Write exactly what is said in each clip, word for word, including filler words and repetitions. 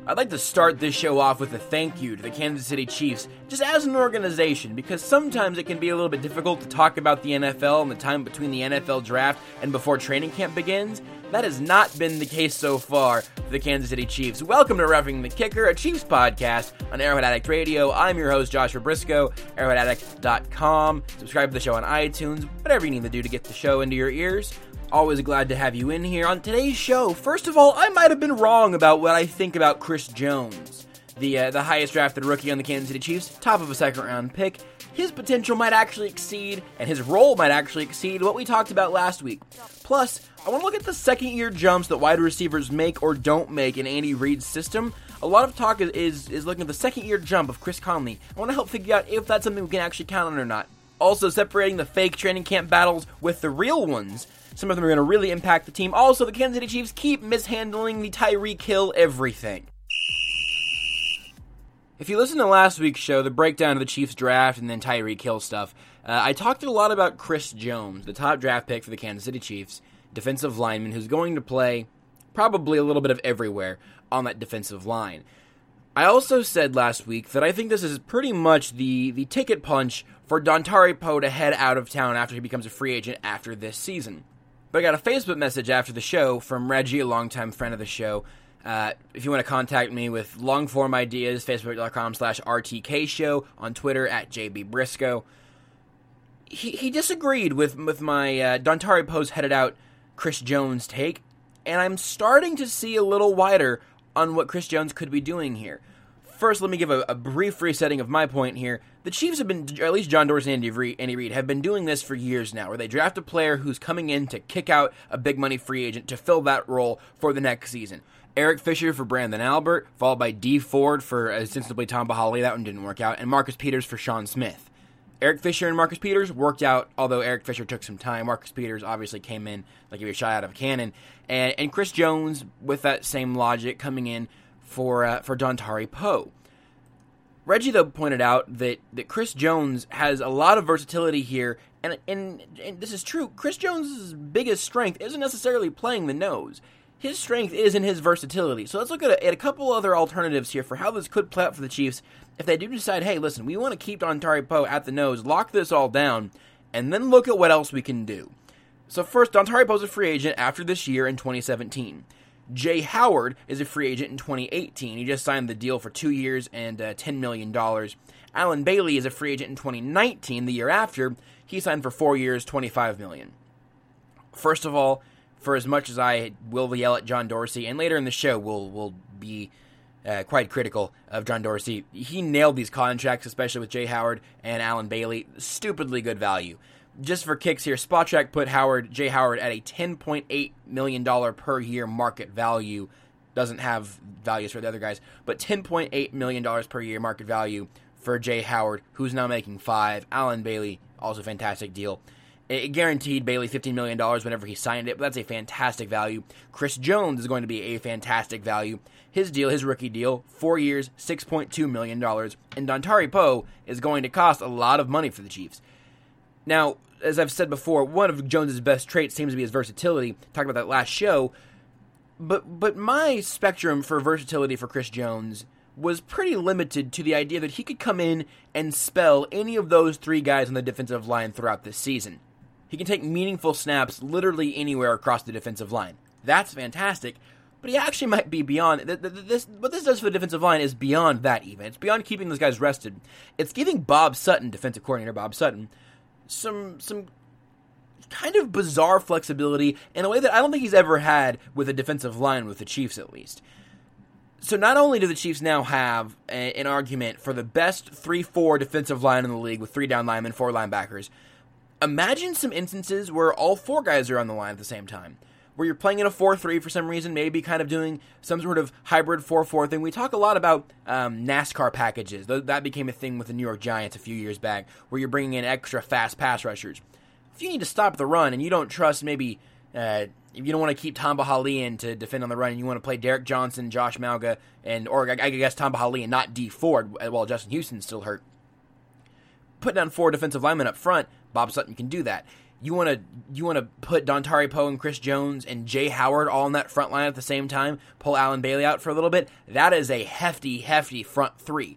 I'd like to start this show off with a thank you to the Kansas City Chiefs, just as an organization, because sometimes it can be a little bit difficult to talk about the N F L and the time between the N F L draft and before training camp begins. That has not been the case so far for the Kansas City Chiefs. Welcome to Roughing the Kicker, a Chiefs podcast on Arrowhead Addict Radio. I'm your host, Joshua Briscoe, arrowhead addict dot com. Subscribe to the show on iTunes, whatever you need to do to get the show into your ears. Always glad to have you in here. On today's show, first of all, I might have been wrong about what I think about Chris Jones, the uh, the highest drafted rookie on the Kansas City Chiefs, top of a second round pick. His potential might actually exceed, and his role might actually exceed what we talked about last week. Plus, I want to look at the second year jumps that wide receivers make or don't make in Andy Reid's system. A lot of talk is, is, is looking at the second year jump of Chris Conley. I want to help figure out if that's something we can actually count on or not. Also, separating the fake training camp battles with the real ones. Some of them are going to really impact the team. Also, the Kansas City Chiefs keep mishandling the Tyreek Hill everything. If you listen to last week's show, the breakdown of the Chiefs draft and then Tyreek Hill stuff, uh, I talked a lot about Chris Jones, the top draft pick for the Kansas City Chiefs, defensive lineman who's going to play probably a little bit of everywhere on that defensive line. I also said last week that I think this is pretty much the, the ticket punch for Dontari Poe to head out of town after he becomes a free agent after this season. But I got a Facebook message after the show from Reggie, a longtime friend of the show. Uh, if you want to contact me with long-form ideas, facebook.com slash RTK show, on Twitter at J B Briscoe. He he disagreed with, with my uh, Dontari Poe's headed out Chris Jones take, and I'm starting to see a little wider on what Chris Jones could be doing here. First, let me give a, a brief resetting of my point here. The Chiefs have been, or at least John Dorsey and Andy Reid, Andy Reid, have been doing this for years now, where they draft a player who's coming in to kick out a big money free agent to fill that role for the next season. Eric Fisher for Brandon Albert, followed by Dee Ford for ostensibly Tamba Hali. That one didn't work out. And Marcus Peters for Sean Smith. Eric Fisher and Marcus Peters worked out, although Eric Fisher took some time. Marcus Peters obviously came in like he was shot out of a cannon. And, and Chris Jones, with that same logic, coming in for uh, for Dontari Poe. Reggie, though, pointed out that, that Chris Jones has a lot of versatility here, and, and and this is true. Chris Jones' biggest strength isn't necessarily playing the nose. His strength is in his versatility. So let's look at a, at a couple other alternatives here for how this could play out for the Chiefs if they do decide, hey, listen, we want to keep Dontari Poe at the nose, lock this all down, and then look at what else we can do. So first, Dontari Poe's a free agent after this year in twenty seventeen. Jay Howard is a free agent in twenty eighteen. He just signed the deal for two years and uh, ten million dollars. Allen Bailey is a free agent in twenty nineteen, the year after. He signed for four years, twenty-five million dollars. First of all, for as much as I will yell at John Dorsey, and later in the show we'll, we'll be uh, quite critical of John Dorsey, he nailed these contracts, especially with Jay Howard and Allen Bailey. Stupidly good value. Just for kicks here, Spotrac put Howard, Jay Howard at a ten point eight million dollars per year market value. Doesn't have values for the other guys, but ten point eight million dollars per year market value for Jay Howard, who's now making five. Allen Bailey, also fantastic deal. It guaranteed Bailey fifteen million dollars whenever he signed it, but that's a fantastic value. Chris Jones is going to be a fantastic value. His deal, his rookie deal, four years, six point two million dollars. And Dontari Poe is going to cost a lot of money for the Chiefs. Now, as I've said before, one of Jones' best traits seems to be his versatility. Talked about that last show. But but my spectrum for versatility for Chris Jones was pretty limited to the idea that he could come in and spell any of those three guys on the defensive line throughout this season. He can take meaningful snaps literally anywhere across the defensive line. That's fantastic. But he actually might be beyond. This, what this does for the defensive line is beyond that even. It's beyond keeping those guys rested. It's giving Bob Sutton, defensive coordinator Bob Sutton, some some kind of bizarre flexibility in a way that I don't think he's ever had with a defensive line with the Chiefs, at least. So not only do the Chiefs now have a, an argument for the best three four defensive line in the league with three down linemen, four linebackers, imagine some instances where all four guys are on the line at the same time, where you're playing in a four three for some reason, maybe kind of doing some sort of hybrid four four thing. We talk a lot about um, NASCAR packages. That became a thing with the New York Giants a few years back, where you're bringing in extra fast pass rushers. If you need to stop the run and you don't trust maybe, uh, if you don't want to keep Tamba Hali in to defend on the run and you want to play Derek Johnson, Josh Malga, and or I guess Tamba Hali and not Dee Ford while Justin Houston's still hurt, put down four defensive linemen up front, Bob Sutton can do that. You want to you want to put Dontari Poe and Chris Jones and Jay Howard all in that front line at the same time, pull Alan Bailey out for a little bit. That is a hefty, hefty front three.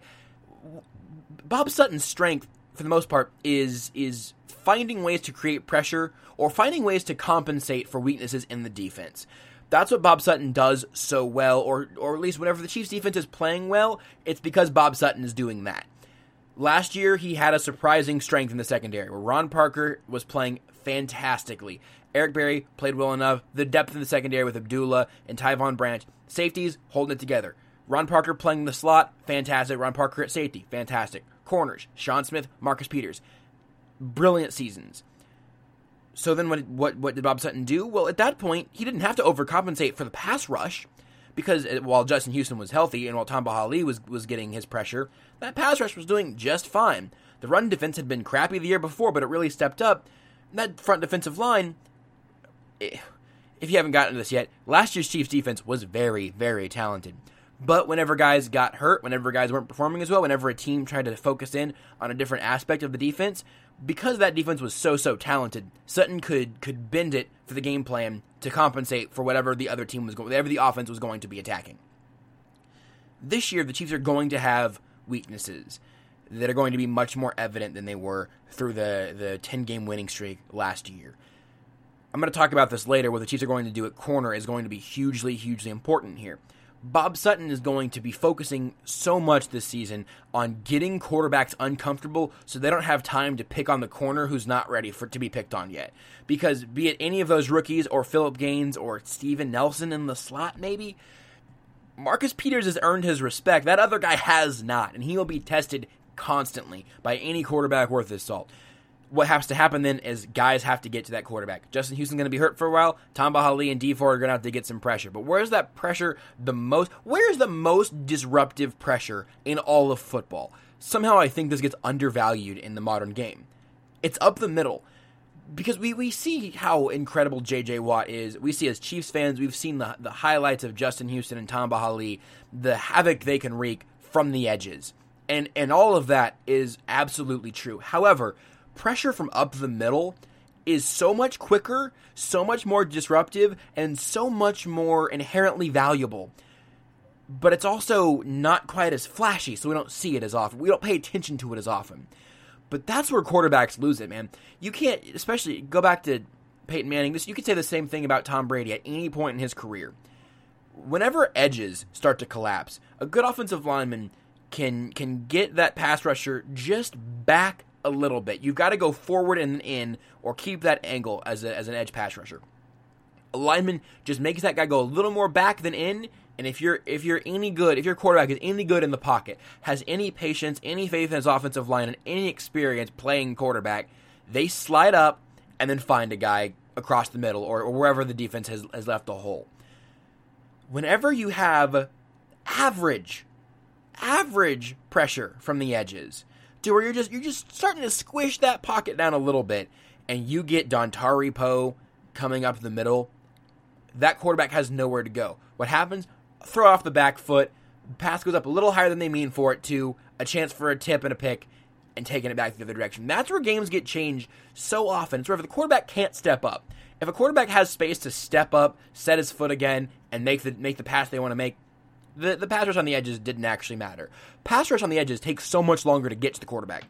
Bob Sutton's strength, for the most part, is is finding ways to create pressure or finding ways to compensate for weaknesses in the defense. That's what Bob Sutton does so well, or or at least whenever the Chiefs' defense is playing well, it's because Bob Sutton is doing that. Last year, he had a surprising strength in the secondary, where Ron Parker was playing fantastically. Eric Berry played well enough. The depth in the secondary with Abdullah and Tyvon Branch. Safeties, holding it together. Ron Parker playing the slot, fantastic. Ron Parker at safety, fantastic. Corners, Sean Smith, Marcus Peters. Brilliant seasons. So then what, what, what did Bob Sutton do? Well, at that point, he didn't have to overcompensate for the pass rush, because while Justin Houston was healthy and while Tamba Hali was, was getting his pressure, that pass rush was doing just fine. The run defense had been crappy the year before, but it really stepped up. That front defensive line, if you haven't gotten to this yet, last year's Chiefs defense was very, very talented. But whenever guys got hurt, whenever guys weren't performing as well, whenever a team tried to focus in on a different aspect of the defense, because that defense was so, so talented, Sutton could could bend it for the game plan to compensate for whatever the other team was going, whatever the offense was going to be attacking. This year, the Chiefs are going to have weaknesses that are going to be much more evident than they were through the, the ten-game winning streak last year. I'm going to talk about this later. What the Chiefs are going to do at corner is going to be hugely, hugely important here. Bob Sutton is going to be focusing so much this season on getting quarterbacks uncomfortable so they don't have time to pick on the corner who's not ready for to be picked on yet. Because be it any of those rookies or Phillip Gaines or Steven Nelson in the slot maybe, Marcus Peters has earned his respect. That other guy has not, and he will be tested constantly by any quarterback worth his salt. What has to happen then is guys have to get to that quarterback. Justin Houston's going to be hurt for a while. Tamba Hali and D four are going to have to get some pressure. But where's that pressure the most? Where's the most disruptive pressure in all of football? Somehow I think this gets undervalued in the modern game. It's up the middle. Because we, we see how incredible J J Watt is. We see as Chiefs fans, we've seen the, the highlights of Justin Houston and Tamba Hali, the havoc they can wreak from the edges. And, and all of that is absolutely true. However, pressure from up the middle is so much quicker, so much more disruptive, and so much more inherently valuable. But it's also not quite as flashy, so we don't see it as often. We don't pay attention to it as often. But that's where quarterbacks lose it, man. You can't, especially, go back to Peyton Manning. This, you could say the same thing about Tom Brady at any point in his career. Whenever edges start to collapse, a good offensive lineman can can get that pass rusher just back a little bit. You've got to go forward and in, or keep that angle as a, as an edge pass rusher. A lineman just makes that guy go a little more back than in, and if you're if you're any good, if your quarterback is any good in the pocket, has any patience, any faith in his offensive line, and any experience playing quarterback, they slide up and then find a guy across the middle or, or wherever the defense has, has left a hole. Whenever you have average, average pressure from the edges, to where you're just you're just starting to squish that pocket down a little bit, and you get Dontari Poe coming up the middle, that quarterback has nowhere to go. What happens? Throw off the back foot, pass goes up a little higher than they mean for it to, a chance for a tip and a pick, and taking it back the other direction. That's where games get changed so often. It's where if the quarterback can't step up. If a quarterback has space to step up, set his foot again, and make the make the pass they want to make, The the pass rush on the edges didn't actually matter. Pass rush on the edges takes so much longer to get to the quarterback.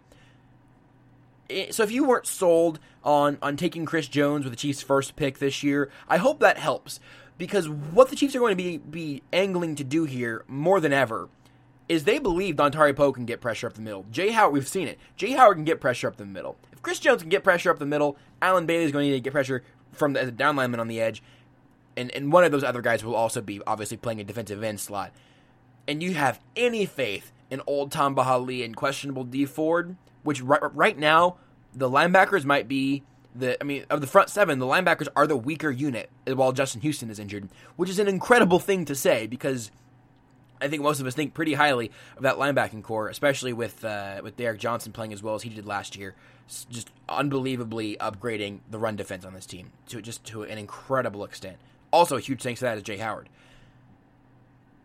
It, so if you weren't sold on, on taking Chris Jones with the Chiefs' first pick this year, I hope that helps. Because what the Chiefs are going to be, be angling to do here more than ever is they believe Dontari Poe can get pressure up the middle. Jay Howard, we've seen it. Jay Howard can get pressure up the middle. If Chris Jones can get pressure up the middle, Alan Bailey is going to need to get pressure from the, as a down lineman on the edge. And and one of those other guys will also be obviously playing a defensive end slot. And you have any faith in old Tamba Hali and questionable D Ford, which right, right now, the linebackers might be, the I mean, of the front seven, the linebackers are the weaker unit while Justin Houston is injured, which is an incredible thing to say because I think most of us think pretty highly of that linebacking core, especially with uh, with Derek Johnson playing as well as he did last year. It's just unbelievably upgrading the run defense on this team to just to an incredible extent. Also, a huge thanks to that is Jay Howard.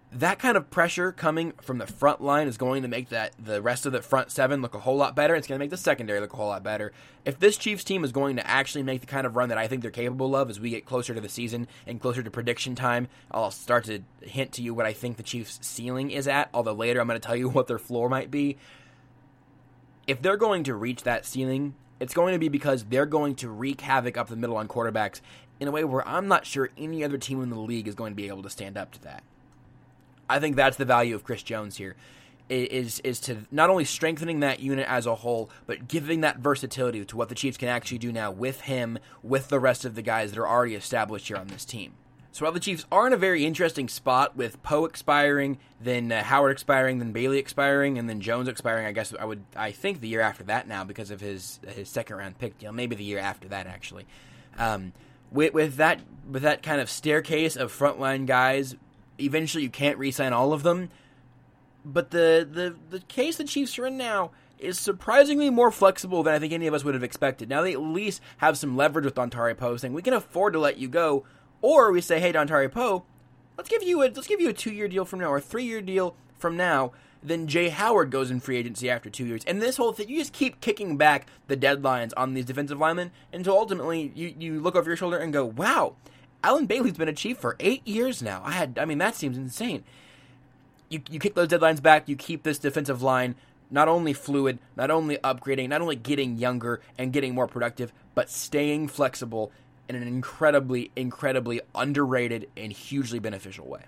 that kind of pressure coming from the front line is going to make that the rest of the front seven look a whole lot better. It's going to make the secondary look a whole lot better. If this Chiefs team is going to actually make the kind of run that I think they're capable of as we get closer to the season and closer to prediction time, I'll start to hint to you what I think the Chiefs' ceiling is at, although later I'm going to tell you what their floor might be. If they're going to reach that ceiling, it's going to be because they're going to wreak havoc up the middle on quarterbacks in a way where I'm not sure any other team in the league is going to be able to stand up to that. I think that's the value of Chris Jones here, is is to not only strengthening that unit as a whole, but giving that versatility to what the Chiefs can actually do now with him, with the rest of the guys that are already established here on this team. So while the Chiefs are in a very interesting spot with Poe expiring, then uh, Howard expiring, then Bailey expiring, and then Jones expiring, I guess I would I think the year after that now because of his his second round pick deal, maybe the year after that actually. Um, with with that with that kind of staircase of frontline guys. Eventually, you can't re-sign all of them, but the, the, the case the Chiefs are in now is surprisingly more flexible than I think any of us would have expected. Now they at least have some leverage with Dontari Poe, saying we can afford to let you go, or we say, hey, Dontari Poe, let's give you a let's give you a two-year deal from now or a three-year deal from now. Then Jay Howard goes in free agency after two years, and this whole thing, you just keep kicking back the deadlines on these defensive linemen until ultimately you you look over your shoulder and go, wow. Allen Bailey's been a Chief for eight years now. I had, I mean, that seems insane. You you kick those deadlines back, you keep this defensive line not only fluid, not only upgrading, not only getting younger and getting more productive, but staying flexible in an incredibly, incredibly underrated and hugely beneficial way.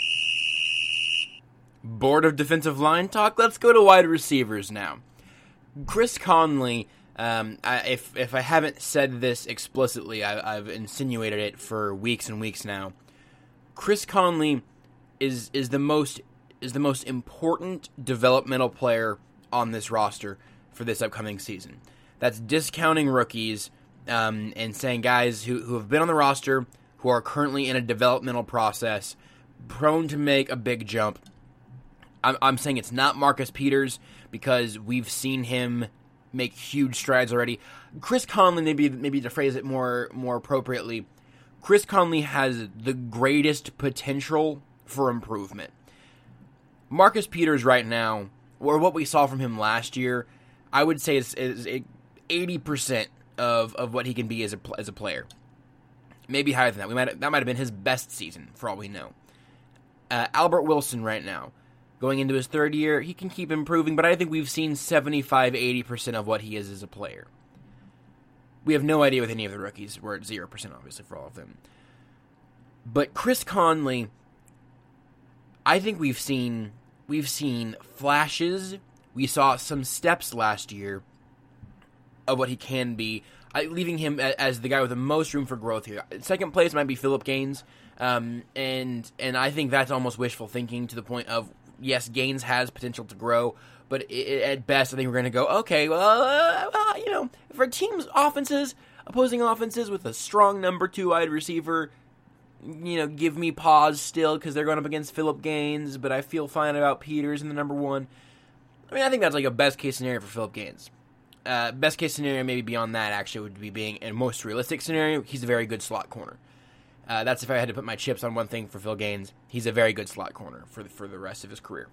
Bored of defensive line talk? Let's go to wide receivers now. Chris Conley... Um, I, if if I haven't said this explicitly, I, I've insinuated it for weeks and weeks now. Chris Conley is is the most is the most important developmental player on this roster for this upcoming season. That's discounting rookies um, and saying guys who, who have been on the roster, who are currently in a developmental process, prone to make a big jump. I'm, I'm saying it's not Marcus Peters because we've seen him make huge strides already. Chris Conley, maybe maybe to phrase it more more appropriately, Chris Conley has the greatest potential for improvement. Marcus Peters right now, or what we saw from him last year, I would say is, is eighty percent of, of what he can be as a as a player. Maybe higher than that. We might that might have been his best season for all we know. Uh, Albert Wilson right now, going into his third year, he can keep improving, but I think we've seen seventy-five to eighty percent of what he is as a player. We have no idea with any of the rookies. We're at zero percent, obviously, for all of them. But Chris Conley, I think we've seen we've seen flashes. We saw some steps last year of what he can be, I, leaving him as the guy with the most room for growth here. Second place might be Phillip Gaines, um, and and I think that's almost wishful thinking to the point of, yes, Gaines has potential to grow, but it, at best, I think we're going to go, okay, well, uh, well, you know, for teams' offenses, opposing offenses with a strong number two wide receiver, you know, give me pause still because they're going up against Phillip Gaines, but I feel fine about Peters in the number one. I mean, I think that's like a best-case scenario for Phillip Gaines. Uh, best-case scenario, maybe beyond that, actually, would be being a most realistic scenario, he's a very good slot corner. Uh, that's if I had to put my chips on one thing for Phil Gaines. He's a very good slot corner for the, for the rest of his career.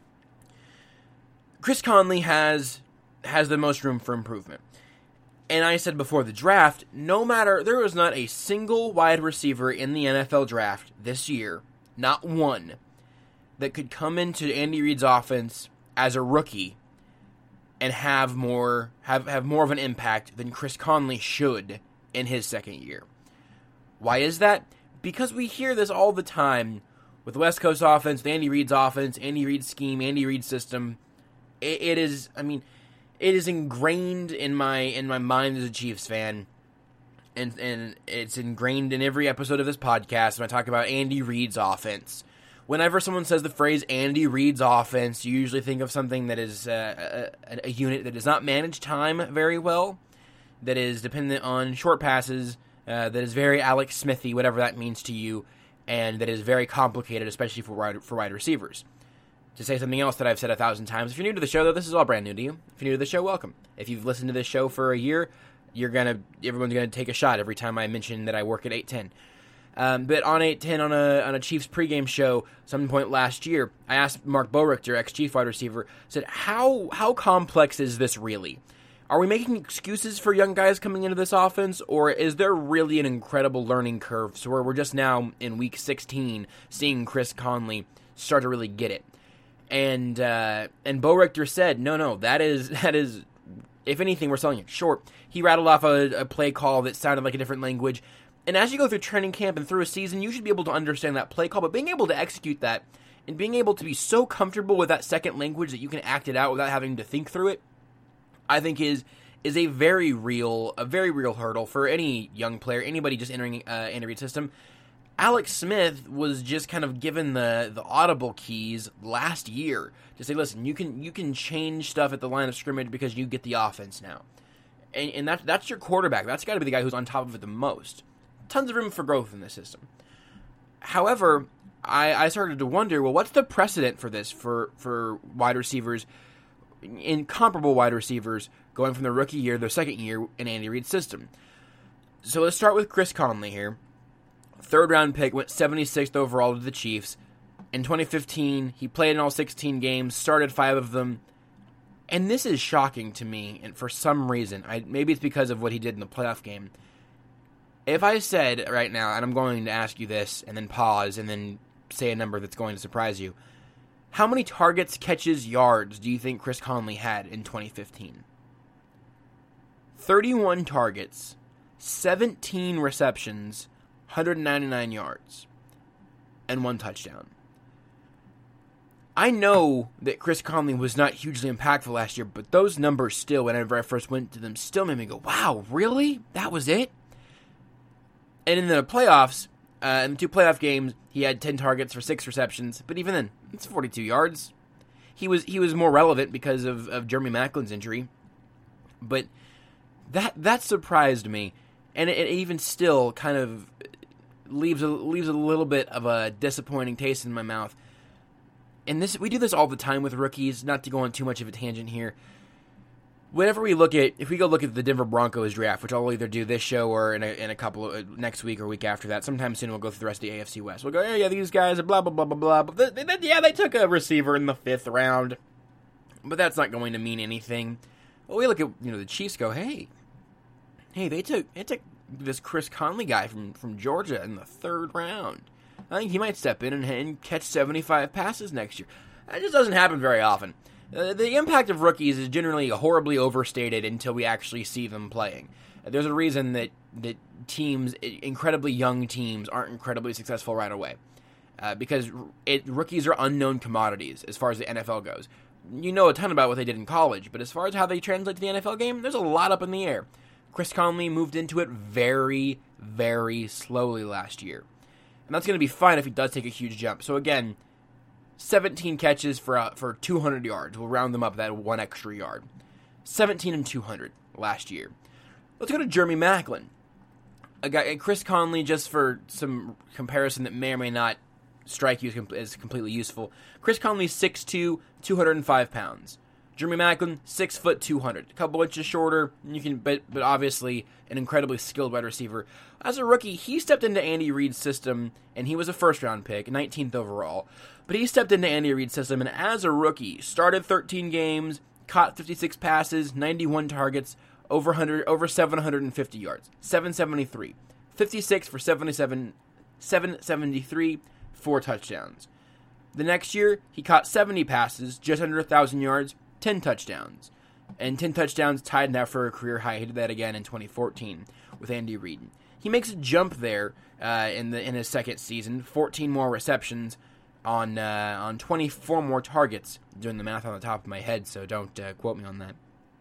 Chris Conley has has the most room for improvement. And I said before the draft, no matter, there was not a single wide receiver in the N F L draft this year, not one, that could come into Andy Reid's offense as a rookie and have more have, have more of an impact than Chris Conley should in his second year. Why is that? Because we hear this all the time with the West Coast offense, with Andy Reid's offense, Andy Reid's scheme, Andy Reid's system. It, it is, I mean, it is ingrained in my in my mind as a Chiefs fan, and and it's ingrained in every episode of this podcast when I talk about Andy Reid's offense. Whenever someone says the phrase Andy Reid's offense, you usually think of something that is uh, a, a unit that does not manage time very well, that is dependent on short passes, Uh, that is very Alex Smithy, whatever that means to you, and that is very complicated, especially for wide, for wide receivers. To say something else that I've said a thousand times, if you're new to the show, though, this is all brand new to you. If you're new to the show, welcome. If you've listened to this show for a year, you're gonna everyone's gonna take a shot every time I mention that I work at eight ten. Um, but on eight ten on a on a Chiefs pregame show, some point last year, I asked Mark Boerichter, ex-Chief wide receiver, said, how how complex is this really? Are we making excuses for young guys coming into this offense, or is there really an incredible learning curve so where we're just now in week sixteen seeing Chris Conley start to really get it? And uh, and Boerichter said, no, no, that is that is, if anything, we're selling it short. He rattled off a, a play call that sounded like a different language. And as you go through training camp and through a season, you should be able to understand that play call, but being able to execute that and being able to be so comfortable with that second language that you can act it out without having to think through it, I think is is a very real a very real hurdle for any young player, anybody just entering uh, Andy Reid's system. Alex Smith was just kind of given the, the audible keys last year to say, listen, you can you can change stuff at the line of scrimmage because you get the offense now. And, and that, that's your quarterback. That's got to be the guy who's on top of it the most. Tons of room for growth in this system. However, I, I started to wonder, well, what's the precedent for this for, for wide receivers, incomparable wide receivers, going from their rookie year to their second year in Andy Reid's system? So let's start with Chris Conley here. Third round pick, went seventy-sixth overall to the Chiefs. In twenty fifteen, he played in all sixteen games, started five of them. And this is shocking to me, and for some reason, I, maybe it's because of what he did in the playoff game. If I said right now, and I'm going to ask you this, and then pause, and then say a number that's going to surprise you, how many targets, catches, yards do you think Chris Conley had in twenty fifteen? thirty-one targets, seventeen receptions, one hundred ninety-nine yards, and one touchdown. I know that Chris Conley was not hugely impactful last year, but those numbers still, whenever I first went to them, still made me go, wow, really? That was it? And in the playoffs, uh, in the two playoff games, he had ten targets for six receptions, but even then, it's forty-two yards. He was he was more relevant because of, of Jeremy Maclin's injury, but that that surprised me, and it, it even still kind of leaves a, leaves a little bit of a disappointing taste in my mouth. And this we do this all the time with rookies, not to go on too much of a tangent here. Whenever we look at, if we go look at the Denver Broncos draft, which I'll either do this show or in a, in a couple of, next week or week after that, sometime soon we'll go through the rest of the A F C West. We'll go, yeah, yeah, these guys are blah, blah, blah, blah, blah. But they, they, yeah, they took a receiver in the fifth round, but that's not going to mean anything. Well, we look at, you know, the Chiefs go, hey, hey, they took, they took this Chris Conley guy from, from Georgia in the third round. I think he might step in and, and catch seventy-five passes next year. That just doesn't happen very often. Uh, the impact of rookies is generally horribly overstated until we actually see them playing. Uh, there's a reason that, that teams, incredibly young teams, aren't incredibly successful right away. Uh, because it, rookies are unknown commodities as far as the N F L goes. You know a ton about what they did in college, but as far as how they translate to the N F L game, there's a lot up in the air. Chris Conley moved into it very, very slowly last year. And that's going to be fine if he does take a huge jump. So again, seventeen catches for uh, for two hundred yards. We'll round them up that one extra yard. seventeen and two hundred last year. Let's go to Jeremy Maclin. A guy, Chris Conley, just for some comparison that may or may not strike you as, com- as completely useful. Chris Conley, six two, two hundred five pounds. Jeremy Maclin, six foot, two hundred. A couple inches shorter, you can, but but obviously an incredibly skilled wide receiver. As a rookie, he stepped into Andy Reid's system, and he was a first-round pick, nineteenth overall. But he stepped into Andy Reid's system, and as a rookie, started thirteen games, caught fifty-six passes, ninety-one targets, over one hundred, over seven hundred fifty yards, seven seventy-three, fifty-six for seventy-seven, seven seventy-three, four touchdowns. The next year, he caught seventy passes, just under one thousand yards, ten touchdowns. And ten touchdowns tied now for a career high. He did that again in twenty fourteen with Andy Reid. He makes a jump there uh, in the in his second season, fourteen more receptions on uh, on twenty-four more targets. I'm doing the math on the top of my head, so don't uh, quote me on that.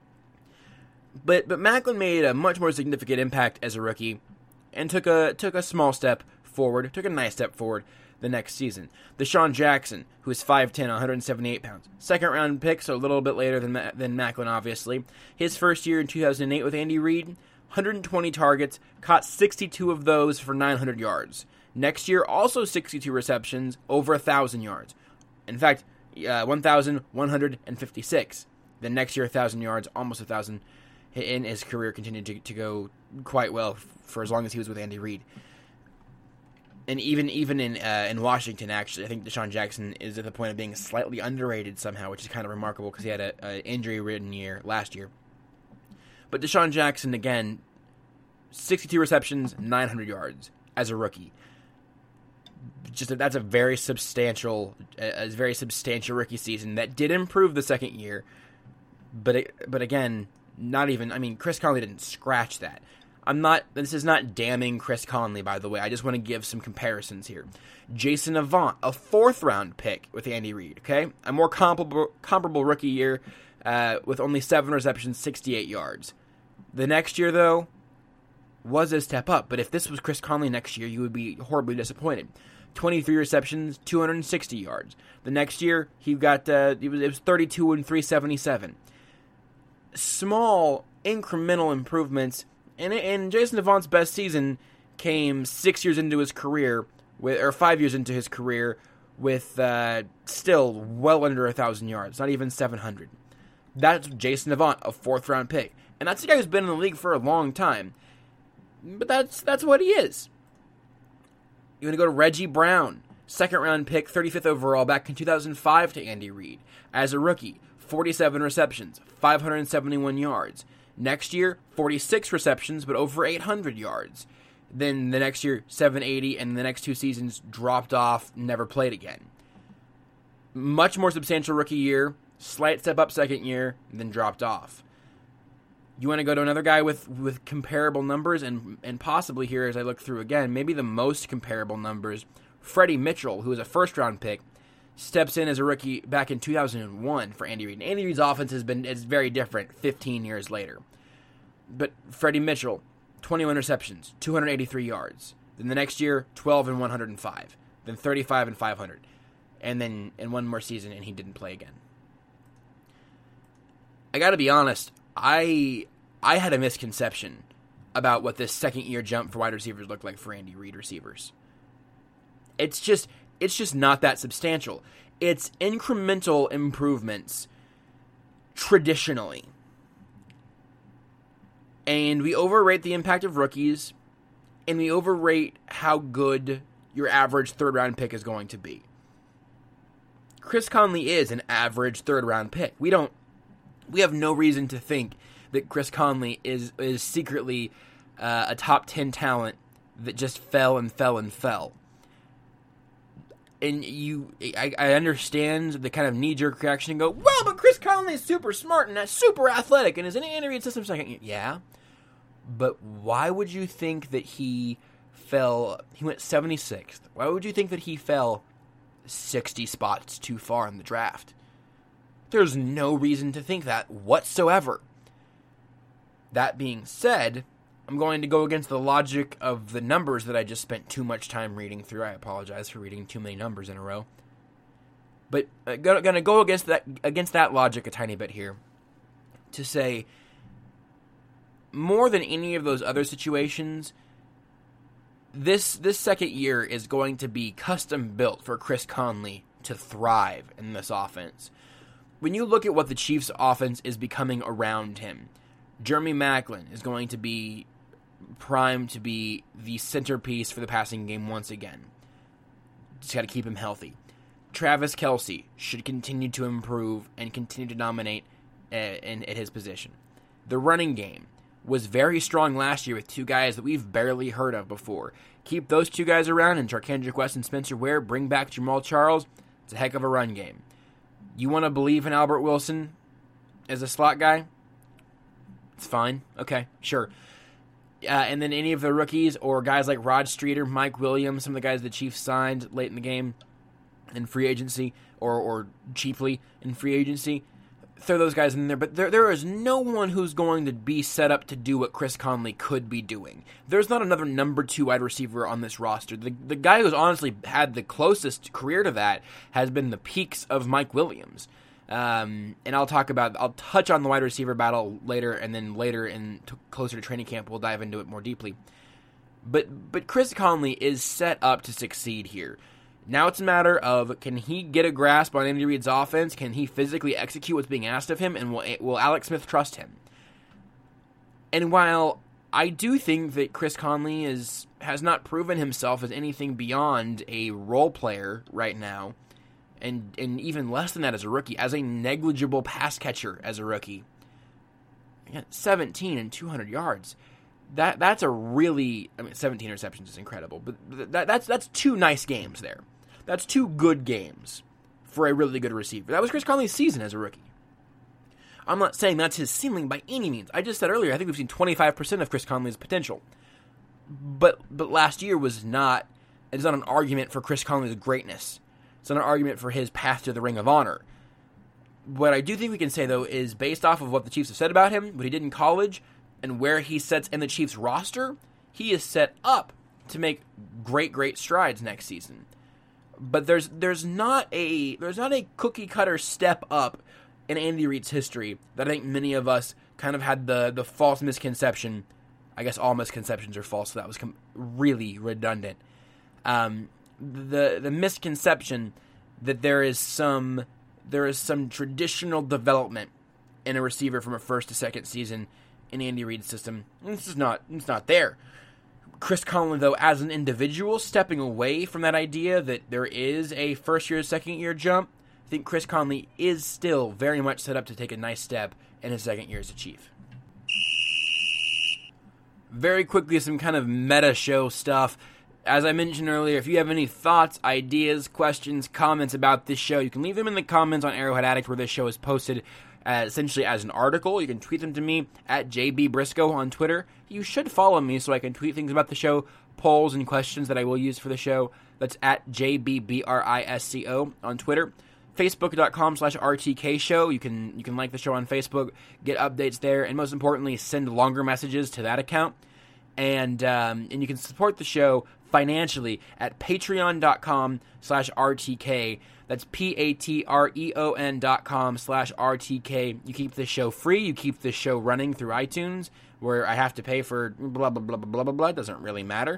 But but Maclin made a much more significant impact as a rookie, and took a took a small step forward, took a nice step forward the next season. Deshaun Jackson, who is five ten, one hundred seventy-eight pounds. Second round pick, so a little bit later than Ma- than Maclin, obviously. His first year in two thousand eight with Andy Reid, one hundred twenty targets, caught sixty-two of those for nine hundred yards. Next year, also sixty-two receptions, over one thousand yards. In fact, uh, one thousand one hundred fifty-six. Then next year, one thousand yards, almost one thousand. In his career continued to, to go quite well for as long as he was with Andy Reid. And even even in uh, in Washington, actually, I think Deshaun Jackson is at the point of being slightly underrated somehow, which is kind of remarkable because he had an injury-ridden year last year. But Deshaun Jackson, again, sixty-two receptions, nine hundred yards as a rookie. Just a, that's a very substantial, a, a very substantial rookie season that did improve the second year. But it, but again, not even. I mean, Chris Conley didn't scratch that. I'm not, this is not damning Chris Conley, by the way. I just want to give some comparisons here. Jason Avant, a fourth round pick with Andy Reid, okay? A more comparable comparable rookie year uh, with only seven receptions, sixty-eight yards. The next year, though, was a step up. But if this was Chris Conley next year, you would be horribly disappointed. twenty-three receptions, two hundred sixty yards. The next year, he got, uh, it was, it was thirty-two and three seventy-seven. Small, incremental improvements. And, and Jason Avant's best season came six years into his career, with, or five years into his career, with uh, still well under one thousand yards, not even seven hundred. That's Jason Avant, a fourth-round pick. And that's a guy who's been in the league for a long time. But that's that's what he is. You want to go to Reggie Brown, second-round pick, thirty-fifth overall, back in two thousand five to Andy Reid. As a rookie, forty-seven receptions, five hundred seventy-one yards. Next year, forty-six receptions, but over eight hundred yards. Then the next year, seven eighty, and the next two seasons dropped off, never played again. Much more substantial rookie year, slight step up second year, then dropped off. You want to go to another guy with, with comparable numbers, and, and possibly here, as I look through again, maybe the most comparable numbers, Freddie Mitchell, who was a first-round pick, steps in as a rookie back in two thousand one for Andy Reid. And Andy Reid's offense has been is very different fifteen years later. But Freddie Mitchell, twenty-one receptions, two hundred eighty-three yards. Then the next year, twelve and one hundred five. Then thirty-five and five hundred. And then in one more season, and he didn't play again. I gotta be honest, I I had a misconception about what this second year jump for wide receivers looked like for Andy Reid receivers. It's just it's just not that substantial. It's incremental improvements traditionally. And we overrate the impact of rookies, and we overrate how good your average third-round pick is going to be. Chris Conley is an average third-round pick. We don't, we have no reason to think that Chris Conley is is secretly uh, a top ten talent that just fell and fell and fell. And you, I, I understand the kind of knee-jerk reaction and go, well, but Chris Conley is super smart and super athletic and is in an Andy Reid system second. Yeah, but why would you think that he fell, he went seventy-sixth. Why would you think that he fell sixty spots too far in the draft? There's no reason to think that whatsoever. That being said, I'm going to go against the logic of the numbers that I just spent too much time reading through. I apologize for reading too many numbers in a row. But I'm going to go against that against that logic a tiny bit here to say, more than any of those other situations, this this second year is going to be custom built for Chris Conley to thrive in this offense. When you look at what the Chiefs' offense is becoming around him, Jeremy Maclin is going to be primed to be the centerpiece for the passing game once again. Just got to keep him healthy. Travis Kelce should continue to improve and continue to dominate at, in, at his position. The running game was very strong last year with two guys that we've barely heard of before. Keep those two guys around, and Charkandrick West and Spencer Ware, bring back Jamal Charles. It's a heck of a run game. You want to believe in Albert Wilson as a slot guy? It's fine. Okay, sure. Uh, and then any of the rookies or guys like Rod Streeter, Mike Williams, some of the guys the Chiefs signed late in the game in free agency or, or cheaply in free agency, throw those guys in there. But there there is no one who's going to be set up to do what Chris Conley could be doing. There's not another number two wide receiver on this roster. The, the guy who's honestly had the closest career to that has been the peaks of Mike Williams. Um, and I'll talk about, I'll touch on the wide receiver battle later, and then later in t- closer to training camp, we'll dive into it more deeply. But but Chris Conley is set up to succeed here. Now it's a matter of, can he get a grasp on Andy Reid's offense? Can he physically execute what's being asked of him? And will will Alex Smith trust him? And while I do think that Chris Conley is has not proven himself as anything beyond a role player right now, and and even less than that as a rookie, as a negligible pass catcher as a rookie. seventeen and two hundred yards. That that's a really, I mean, seventeen receptions is incredible, but that that's that's two nice games there. That's two good games for a really good receiver. That was Chris Conley's season as a rookie. I'm not saying that's his ceiling by any means. I just said earlier, I think we've seen twenty-five percent of Chris Conley's potential. But but last year was not, it's not an argument for Chris Conley's greatness. It's not an argument for his path to the Ring of Honor. What I do think we can say, though, is based off of what the Chiefs have said about him, what he did in college, and where he sets in the Chiefs roster, he is set up to make great, great strides next season. But there's there's not a there's not a cookie cutter step up in Andy Reid's history that I think many of us kind of had the, the false misconception. I guess all misconceptions are false, so that was com- really redundant. Um, the the misconception that there is some there is some traditional development in a receiver from a first to second season in Andy Reid's system. This is not it's not there. Chris Conley, though, as an individual, stepping away from that idea that there is a first year, second year jump, I think Chris Conley is still very much set up to take a nice step in his second year as a Chief. Very quickly, some kind of meta show stuff. As I mentioned earlier, if you have any thoughts, ideas, questions, comments about this show, you can leave them in the comments on Arrowhead Addict, where this show is posted uh, essentially as an article. You can tweet them to me at J B Briscoe on Twitter. You should follow me so I can tweet things about the show, polls and questions that I will use for the show. That's at J B B R I S C O on Twitter. Facebook.com slash RTK show. You can you can like the show on Facebook, get updates there, and most importantly, send longer messages to that account. And um, and you can support the show financially at patreon.com slash RTK. That's P-A-T-R-E-O-N dot com slash R-T-K. You keep this show free. You keep this show running through iTunes, where I have to pay for blah, blah, blah, blah, blah, blah, blah. It doesn't really matter.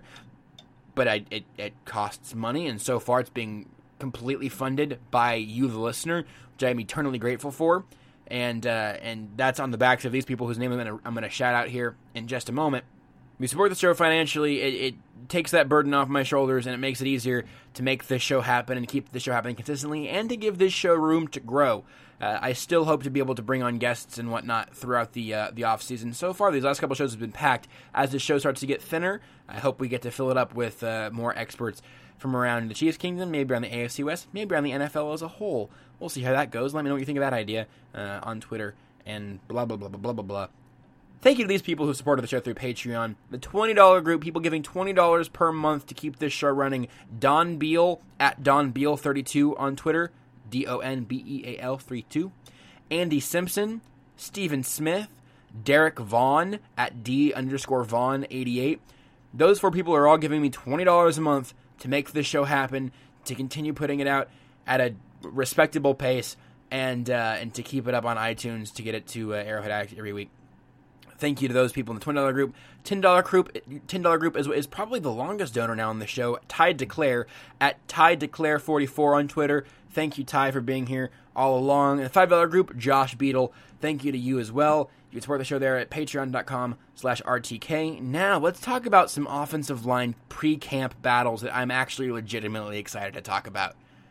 But I, it, it costs money, and so far it's being completely funded by you, the listener, which I am eternally grateful for. And uh, and that's on the backs of these people whose name I'm going to I'm going to shout out here in just a moment. We support the show financially. It, it takes that burden off my shoulders, and it makes it easier to make this show happen and keep the show happening consistently, and to give this show room to grow. Uh, I still hope to be able to bring on guests and whatnot throughout the uh, the off season. So far, these last couple shows have been packed. As the show starts to get thinner, I hope we get to fill it up with uh, more experts from around the Chiefs Kingdom, maybe around the A F C West, maybe around the N F L as a whole. We'll see how that goes. Let me know what you think of that idea uh, on Twitter and blah, blah, blah, blah, blah, blah, blah. Thank you to these people who supported the show through Patreon. The twenty dollars group, people giving twenty dollars per month to keep this show running. Don Beal, at Don Beal thirty-two on Twitter, D O N B E A L thirty-two. Andy Simpson, Stephen Smith, Derek Vaughn, at D underscore Vaughn eighty-eight. Those four people are all giving me twenty dollars a month to make this show happen, to continue putting it out at a respectable pace, and uh, and to keep it up on iTunes to get it to uh, Arrowhead Addict every week. Thank you to those people in the twenty dollars group. ten dollars group ten dollars group is, is probably the longest donor now on the show. Ty Declare, at Ty Declare forty-four on Twitter. Thank you, Ty, for being here all along. And the five dollars group, Josh Beadle. Thank you to you as well. You can support the show there at patreon.com slash RTK. Now, let's talk about some offensive line pre-camp battles that I'm actually legitimately excited to talk about.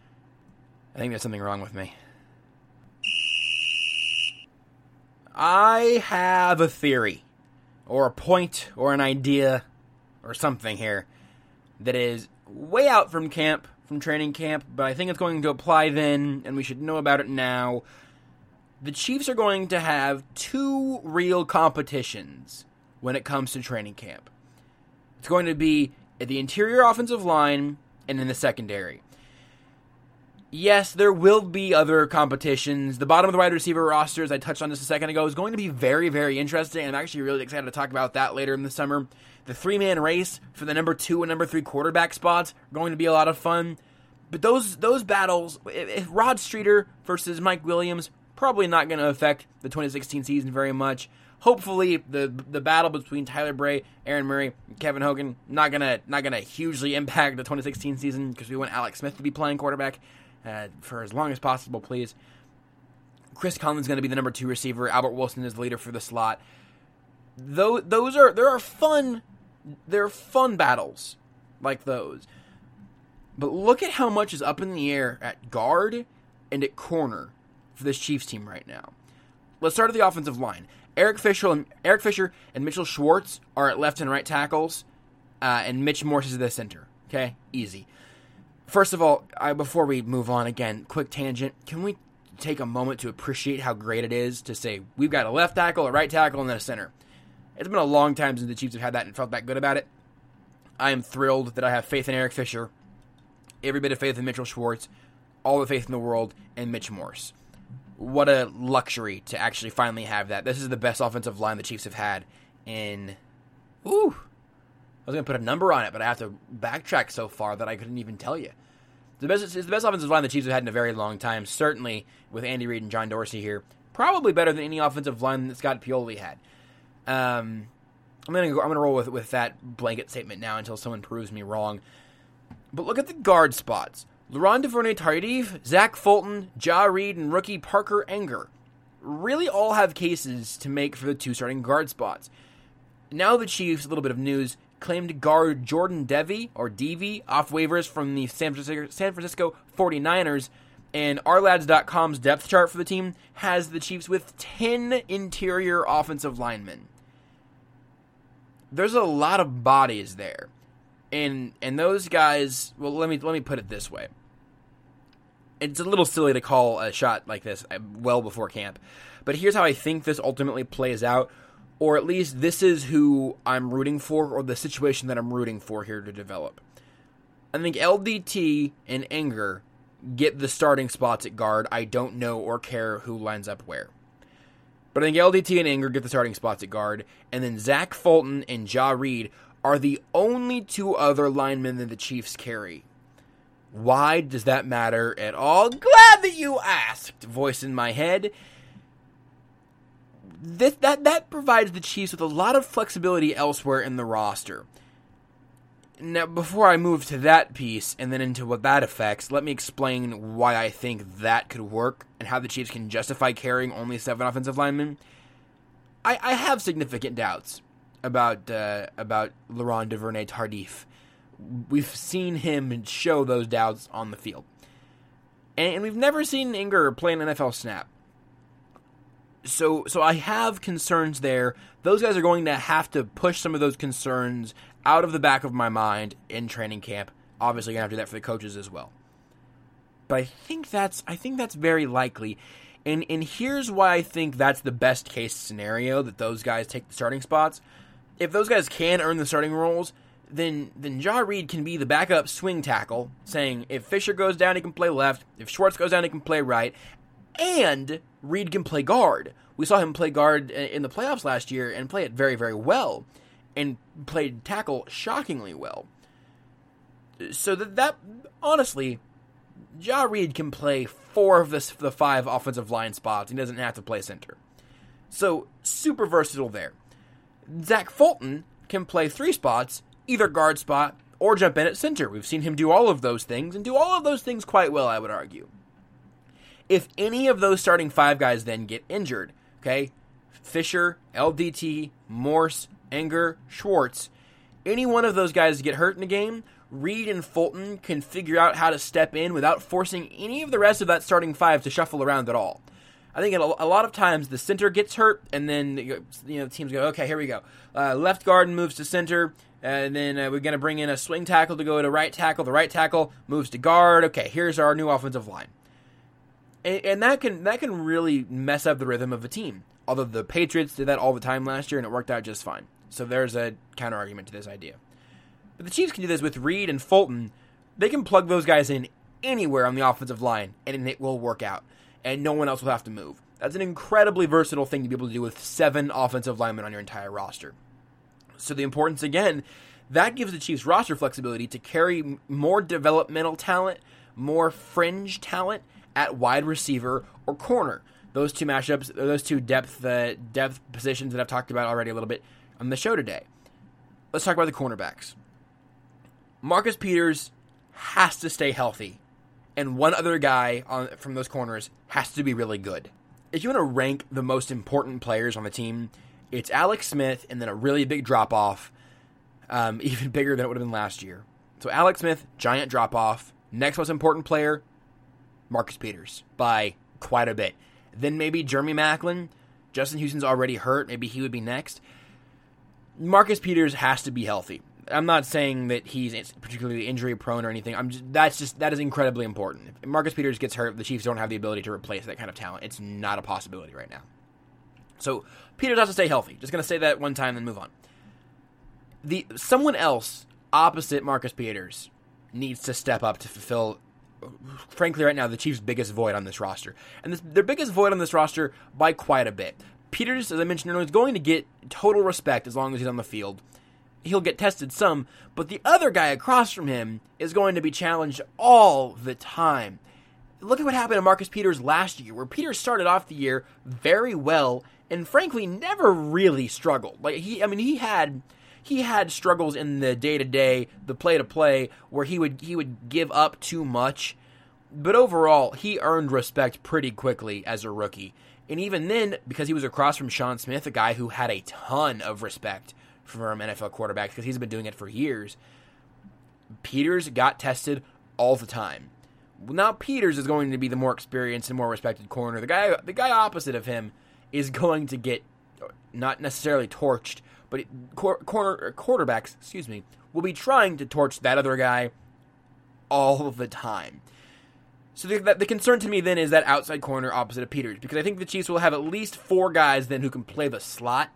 I think there's something wrong with me. I have a theory, or a point, or an idea, or something here that is way out from camp, from training camp, but I think it's going to apply then, and we should know about it now. The Chiefs are going to have two real competitions when it comes to training camp. It's going to be at the interior offensive line and in the secondary. Yes, there will be other competitions. The bottom of the wide receiver roster, as I touched on just a second ago, is going to be very, very interesting. I'm actually really excited to talk about that later in the summer. The three-man race for the number two and number three quarterback spots are going to be a lot of fun. But those those battles, if Rod Streeter versus Mike Williams, probably not going to affect the twenty sixteen season very much. Hopefully, the the battle between Tyler Bray, Aaron Murray, and Kevin Hogan not gonna not gonna hugely impact the twenty sixteen season, because we want Alex Smith to be playing quarterback uh, for as long as possible, please. Chris Conley's going to be the number two receiver. Albert Wilson is the leader for the slot. Though those are there are fun, there are fun battles like those. But look at how much is up in the air at guard and at corner for this Chiefs team right now. Let's start at the offensive line. Eric Fisher and Eric Fisher and Mitchell Schwartz are at left and right tackles, uh, and Mitch Morse is at the center. Okay, easy. First of all, I, before we move on again, quick tangent. Can we take a moment to appreciate how great it is to say we've got a left tackle, a right tackle, and then a center? It's been a long time since the Chiefs have had that and felt that good about it. I am thrilled that I have faith in Eric Fisher, every bit of faith in Mitchell Schwartz, all the faith in the world in Mitch Morse. What a luxury to actually finally have that. This is the best offensive line the Chiefs have had in... Ooh. I was going to put a number on it, but I have to backtrack so far that I couldn't even tell you. The best, it's the best offensive line the Chiefs have had in a very long time, certainly with Andy Reid and John Dorsey here. Probably better than any offensive line that Scott Pioli had. Um, I'm going to go, I'm going to roll with, with that blanket statement now until someone proves me wrong. But look at the guard spots. Laurent Duvernay-Tardif, Zach Fulton, Ja Reed, and rookie Parker Enger really all have cases to make for the two starting guard spots. Now the Chiefs, a little bit of news, claimed guard Jordan Devy, or Devy, off waivers from the San Francisco, San Francisco forty-niners, and our lads dot com's depth chart for the team has the Chiefs with ten interior offensive linemen. There's a lot of bodies there. And and those guys, well, let me let me put it this way. It's a little silly to call a shot like this well before camp, but here's how I think this ultimately plays out, or at least this is who I'm rooting for, or the situation that I'm rooting for here to develop. I think L D T and Enger get the starting spots at guard. I don't know or care who lines up where. But I think L D T and Enger get the starting spots at guard, and then Zach Fulton and Ja Reed are the only two other linemen that the Chiefs carry. Why does that matter at all? Glad that you asked, voice in my head. This, that, that provides the Chiefs with a lot of flexibility elsewhere in the roster. Now, before I move to that piece and then into what that affects, let me explain why I think that could work and how the Chiefs can justify carrying only seven offensive linemen. I, I have significant doubts about uh, about Laurent Duvernay-Tardif. We've seen him show those doubts on the field. And, and we've never seen Enger play an N F L snap. So so I have concerns there. Those guys are going to have to push some of those concerns out of the back of my mind in training camp. Obviously, you're going to have to do that for the coaches as well. But I think that's I think that's very likely. And and here's why I think that's the best case scenario, that those guys take the starting spots. If those guys can earn the starting roles, then then Ja Reed can be the backup swing tackle, saying if Fisher goes down, he can play left. If Schwartz goes down, he can play right. And Reed can play guard. We saw him play guard in the playoffs last year and play it very, very well. And played tackle shockingly well. So that, that honestly, Ja Reed can play four of the, the five offensive line spots. He doesn't have to play center. So, super versatile there. Zach Fulton can play three spots, either guard spot or jump in at center. We've seen him do all of those things, and do all of those things quite well, I would argue. If any of those starting five guys then get injured, okay, Fisher, L D T, Morse, Enger, Schwartz, any one of those guys get hurt in a game, Reed and Fulton can figure out how to step in without forcing any of the rest of that starting five to shuffle around at all. I think a lot of times the center gets hurt, and then you know the teams go, okay, here we go. Uh, left guard moves to center, and then uh, we're going to bring in a swing tackle to go to right tackle. The right tackle moves to guard. Okay, here's our new offensive line. And, and that can that can really mess up the rhythm of a team. Although the Patriots did that all the time last year, and it worked out just fine. So there's a counter-argument to this idea. But the Chiefs can do this with Reed and Fulton. They can plug those guys in anywhere on the offensive line, and it will work out. And no one else will have to move. That's an incredibly versatile thing to be able to do with seven offensive linemen on your entire roster. So the importance, again, that gives the Chiefs roster flexibility to carry more developmental talent, more fringe talent at wide receiver or corner. Those two matchups, those two depth uh, depth positions that I've talked about already a little bit on the show today. Let's talk about the cornerbacks. Marcus Peters has to stay healthy. And one other guy on, from those corners has to be really good. If you want to rank the most important players on the team, It's Alex Smith and then a really big drop-off, um, even bigger than it would have been last year. So Alex Smith, giant drop-off. Next most important player, Marcus Peters, by quite a bit. Then maybe Jeremy Maclin. Justin Houston's already hurt. Maybe he would be next. Marcus Peters has to be healthy. I'm not saying that he's particularly injury-prone or anything. I'm just, that's just that is incredibly important. If Marcus Peters gets hurt, the Chiefs don't have the ability to replace that kind of talent. It's not a possibility right now. So Peters has to stay healthy. Just going to say that one time, then move on. The someone else opposite Marcus Peters needs to step up to fulfill, frankly, right now, the Chiefs' biggest void on this roster. And this, their biggest void on this roster by quite a bit. Peters, as I mentioned earlier, is going to get total respect as long as he's on the field. He'll get tested some, but the other guy across from him is going to be challenged all the time. Look at what happened to Marcus Peters last year, where Peters started off the year very well and frankly never really struggled. Like he, I mean, he had he had struggles in the day-to-day, the play-to-play, where he would he would give up too much, but overall he earned respect pretty quickly as a rookie. And even then, because he was across from Sean Smith, a guy who had a ton of respect from N F L quarterbacks because he's been doing it for years, Peters got tested all the time. Now Peters is going to be the more experienced and more respected corner. The guy, the guy opposite of him is going to get not necessarily torched, but corner quarterbacks, excuse me, will be trying to torch that other guy all the time. So the, the concern to me then is that outside corner opposite of Peters, because I think the Chiefs will have at least four guys then who can play the slot.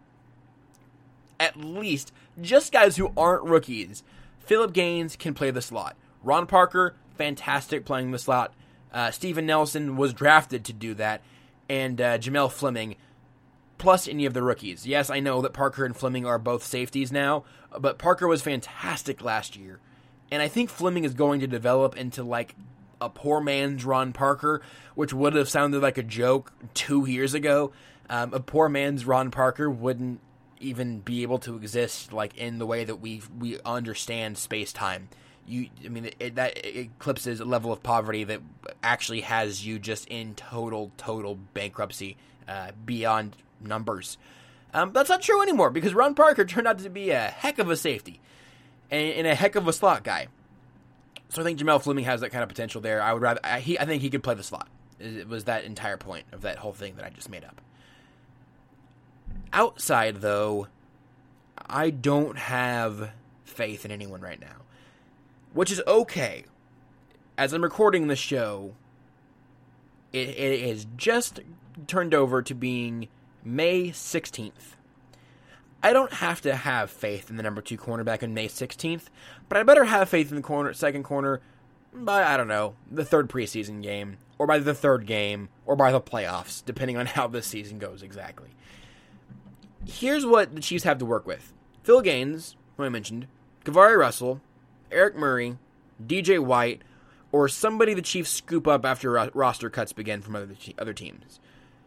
At least, just guys who aren't rookies. Phillip Gaines can play the slot. Ron Parker, fantastic playing the slot. Uh, Steven Nelson was drafted to do that. And uh, Jamel Fleming, plus any of the rookies. Yes, I know that Parker and Fleming are both safeties now, but Parker was fantastic last year. And I think Fleming is going to develop into like a poor man's Ron Parker, which would have sounded like a joke two years ago. Um, a poor man's Ron Parker wouldn't even be able to exist like in the way that we we understand space-time. You, I mean, it, that it eclipses a level of poverty that actually has you just in total, total bankruptcy uh, beyond numbers. Um, that's not true anymore because Ron Parker turned out to be a heck of a safety and, and a heck of a slot guy. So I think Jamel Fleming has that kind of potential there. I would rather, I, he, I think he could play the slot. It was that entire point of that whole thing that I just made up. Outside, though, I don't have faith in anyone right now, which is okay. As I'm recording the show, it, it is just turned over to being May sixteenth. I don't have to have faith in the number two cornerback on May sixteenth, but I better have faith in the corner, second corner by, I don't know, the third preseason game, or by the third game, or by the playoffs, depending on how this season goes exactly. Here's what the Chiefs have to work with. Phil Gaines, who I mentioned, Kavari Russell, Eric Murray, D J White, or somebody the Chiefs scoop up after ro- roster cuts begin from other, te- other teams.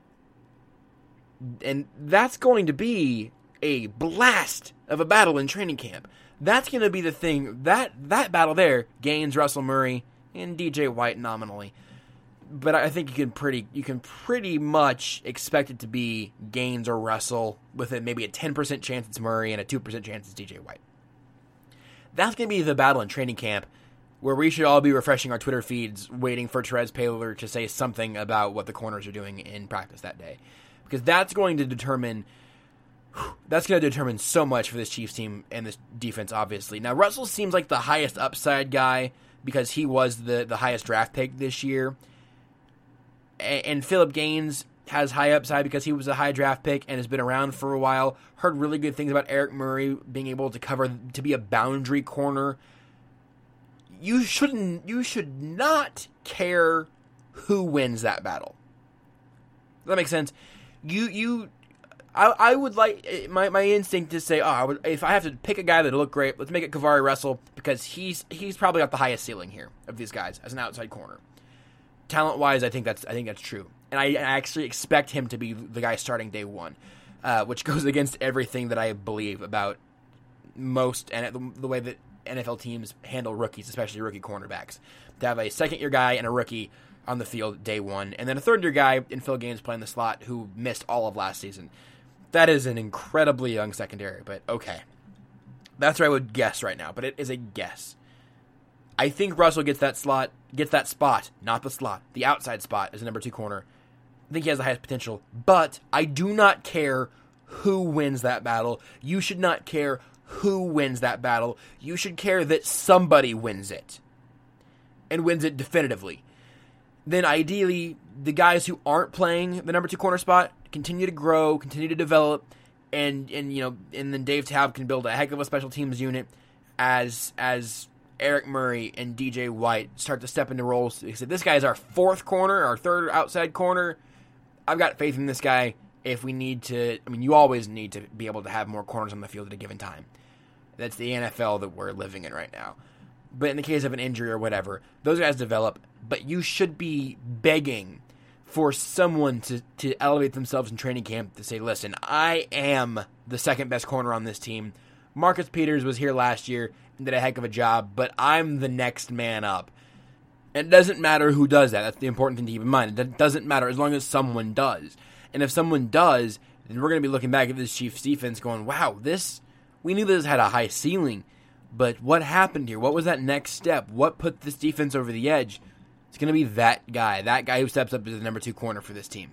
And that's going to be a blast of a battle in training camp. That's going to be the thing. That that battle there, Gaines, Russell Murray, and D J White nominally. But I think you can pretty you can pretty much expect it to be Gaines or Russell with a, maybe a ten percent chance it's Murray and a two percent chance it's D J White. That's going to be the battle in training camp where we should all be refreshing our Twitter feeds waiting for Terez Paylor to say something about what the corners are doing in practice that day. Because that's going to determine that's going to determine so much for this Chiefs team and this defense, obviously. Now, Russell seems like the highest upside guy because he was the, the highest draft pick this year. And Phillip Gaines has high upside because he was a high draft pick and has been around for a while. Heard really good things about Eric Murray being able to cover, to be a boundary corner. You shouldn't, you should not care who wins that battle. Does that make sense? You, you, I, I would like, my, my instinct is to say, oh, I would, if I have to pick a guy that'll look great, let's make it Kavari Russell because he's, he's probably got the highest ceiling here of these guys as an outside corner. Talent-wise, I think that's I think that's true, and I, I actually expect him to be the guy starting day one, uh, which goes against everything that I believe about most and the, the way that N F L teams handle rookies, especially rookie cornerbacks. To have a second-year guy and a rookie on the field day one, and then a third-year guy in Phil Gaines playing the slot who missed all of last season. That is an incredibly young secondary, but okay. That's what I would guess right now, but it is a guess. I think Russell gets that slot, gets that spot, not the slot, the outside spot as a number two corner. I think he has the highest potential, but I do not care who wins that battle. You should not care who wins that battle. You should care that somebody wins it, and wins it definitively. Then ideally, the guys who aren't playing the number two corner spot continue to grow, continue to develop, and and you know, and then Dave Taub can build a heck of a special teams unit as as Eric Murray and D J White start to step into roles. He said, this guy is our fourth corner, our third outside corner. I've got faith in this guy. If we need to, I mean, you always need to be able to have more corners on the field at a given time. That's the N F L that we're living in right now. But in the case of an injury or whatever, those guys develop, but you should be begging for someone to, to elevate themselves in training camp to say, listen, I am the second best corner on this team. Marcus Peters was here last year and did a heck of a job, but I'm the next man up. And it doesn't matter who does that. That's the important thing to keep in mind. It doesn't matter as long as someone does. And if someone does, then we're going to be looking back at this Chiefs defense going, wow, this, we knew this had a high ceiling, but what happened here? What was that next step? What put this defense over the edge? It's going to be that guy, that guy who steps up as the number two corner for this team.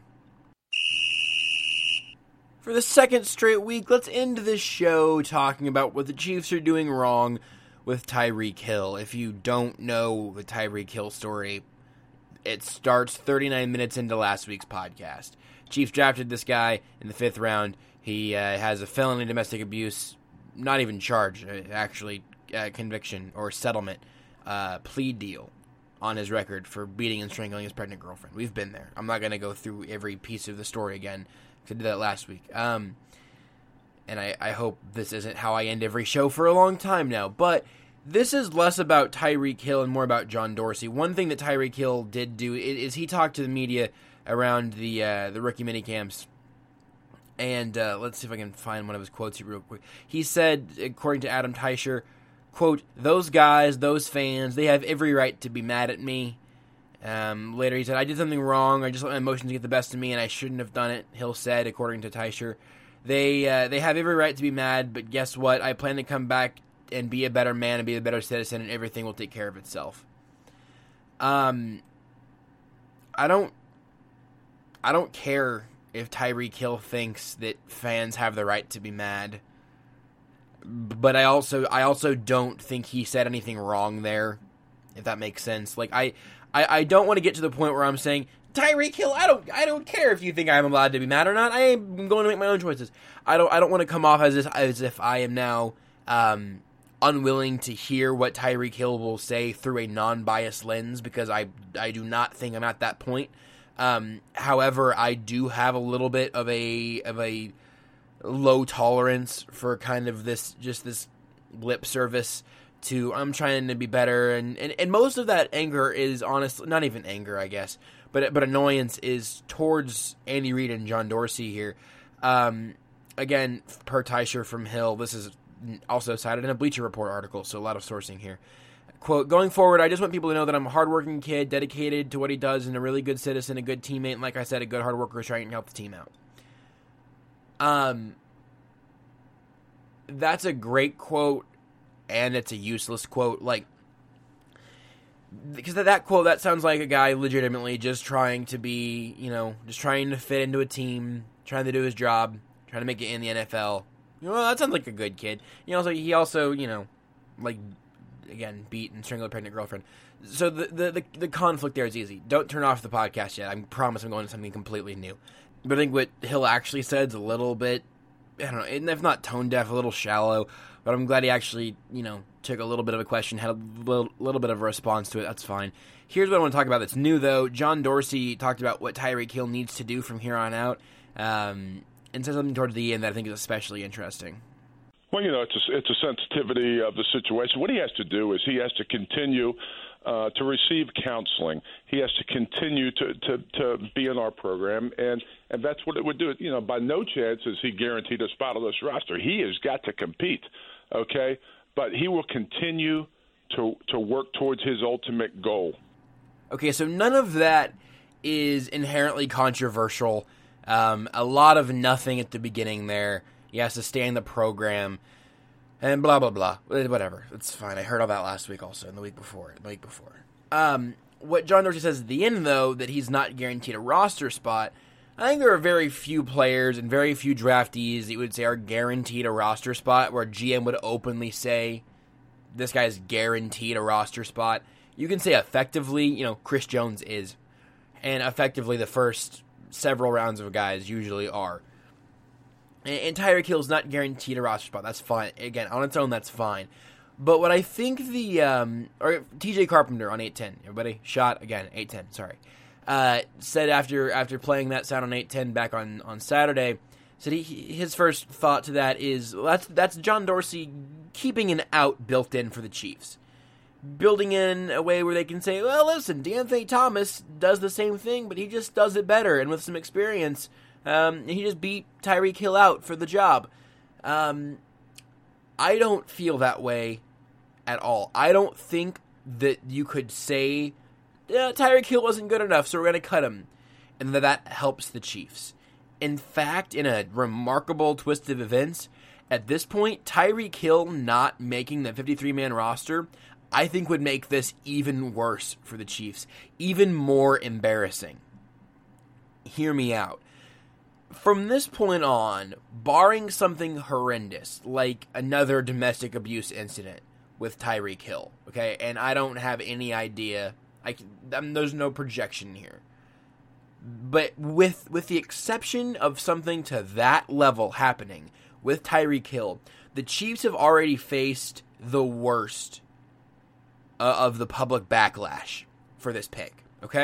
For the second straight week, let's end this show talking about what the Chiefs are doing wrong with Tyreek Hill. If you don't know the Tyreek Hill story, it starts thirty-nine minutes into last week's podcast. Chiefs drafted this guy in the fifth round. He uh, has a felony domestic abuse, not even charge, actually uh, conviction or settlement, uh, plea deal on his record for beating and strangling his pregnant girlfriend. We've been there. I'm not going to go through every piece of the story again, because I did that last week. Um, and I, I hope this isn't how I end every show for a long time now. But this is less about Tyreek Hill and more about John Dorsey. One thing that Tyreek Hill did do is he talked to the media around the uh, the rookie minicamps. And uh, let's see if I can find one of his quotes here real quick. He said, according to Adam Teicher, quote, those guys, those fans, they have every right to be mad at me. Um, later he said, I did something wrong. I just let my emotions get the best of me, and I shouldn't have done it, Hill said, according to Teicher. They, uh, they have every right to be mad, but guess what? I plan to come back and be a better man and be a better citizen, and everything will take care of itself. Um, I don't, I don't care if Tyreek Hill thinks that fans have the right to be mad. But I also I also don't think he said anything wrong there, if that makes sense. Like I, I, I don't want to get to the point where I'm saying, Tyreek Hill, I don't I don't care if you think I'm allowed to be mad or not. I am going to make my own choices. I don't I don't want to come off as if, as if I am now um, unwilling to hear what Tyreek Hill will say through a non-biased lens, because I I do not think I'm at that point. Um, however, I do have a little bit of a of a low tolerance for kind of this, just this lip service to, I'm trying to be better, and, and, and most of that anger is honestly, not even anger, I guess, but but annoyance is towards Andy Reid and John Dorsey here. Um, again, per Teicher from Hill, this is also cited in a Bleacher Report article, so a lot of sourcing here. Quote, going forward, I just want people to know that I'm a hardworking kid, dedicated to what he does, and a really good citizen, a good teammate, and like I said, a good hard worker who's trying to help the team out. Um, that's a great quote, and it's a useless quote. Like, because that quote, that sounds like a guy legitimately just trying to be, you know, just trying to fit into a team, trying to do his job, trying to make it in the N F L. You know, that sounds like a good kid. You know, so he also, you know, like, again, beat and strangle a pregnant girlfriend. So the, the the the conflict there is easy. Don't turn off the podcast yet. I promise I'm going to something completely new. But I think what Hill actually said is a little bit, I don't know, if not tone deaf, a little shallow. But I'm glad he actually, you know, took a little bit of a question, had a little, little bit of a response to it. That's fine. Here's what I want to talk about that's new, though. John Dorsey talked about what Tyreek Hill needs to do from here on out, um, and said something towards the end that I think is especially interesting. Well, you know, it's a, it's a sensitivity of the situation. What he has to do is he has to continue uh, to receive counseling. He has to continue to, to, to be in our program, and, and that's what it would do. You know, by no chance is he guaranteed a spot on this roster. He has got to compete, okay? But he will continue to to work towards his ultimate goal. Okay, so none of that is inherently controversial. Um, a lot of nothing at the beginning there. He has to stay in the program, and blah, blah, blah. Whatever. It's fine. I heard all that last week also, and the week before. The week before. Um, what John Dorsey says at the end, though, that he's not guaranteed a roster spot, I think there are very few players and very few draftees that you would say are guaranteed a roster spot, where G M would openly say, this guy's guaranteed a roster spot. You can say effectively, you know, Chris Jones is, and effectively the first several rounds of guys usually are. And, and Tyreek Hill's not guaranteed a roster spot. That's fine. Again, on its own, that's fine. But what I think the, um, or T J Carpenter on eight ten, everybody, shot, again, eight ten, sorry, uh, said after after playing that sound on eight ten back on, on Saturday, said he, his first thought to that is, well, that's, that's John Dorsey keeping an out built in for the Chiefs. Building in a way where they can say, well, listen, De'Anthony Thomas does the same thing, but he just does it better, and with some experience, um, he just beat Tyreek Hill out for the job. Um, I don't feel that way at all. I don't think that you could say, yeah, Tyreek Hill wasn't good enough, so we're going to cut him, and that that helps the Chiefs. In fact, in a remarkable twist of events, at this point, Tyreek Hill not making the fifty-three man roster, I think would make this even worse for the Chiefs, even more embarrassing. Hear me out. From this point on, barring something horrendous, like another domestic abuse incident with Tyreek Hill, okay, and I don't have any idea, I can, um, there's no projection here, but with with the exception of something to that level happening with Tyreek Hill, the Chiefs have already faced the worst uh, of the public backlash for this pick, okay?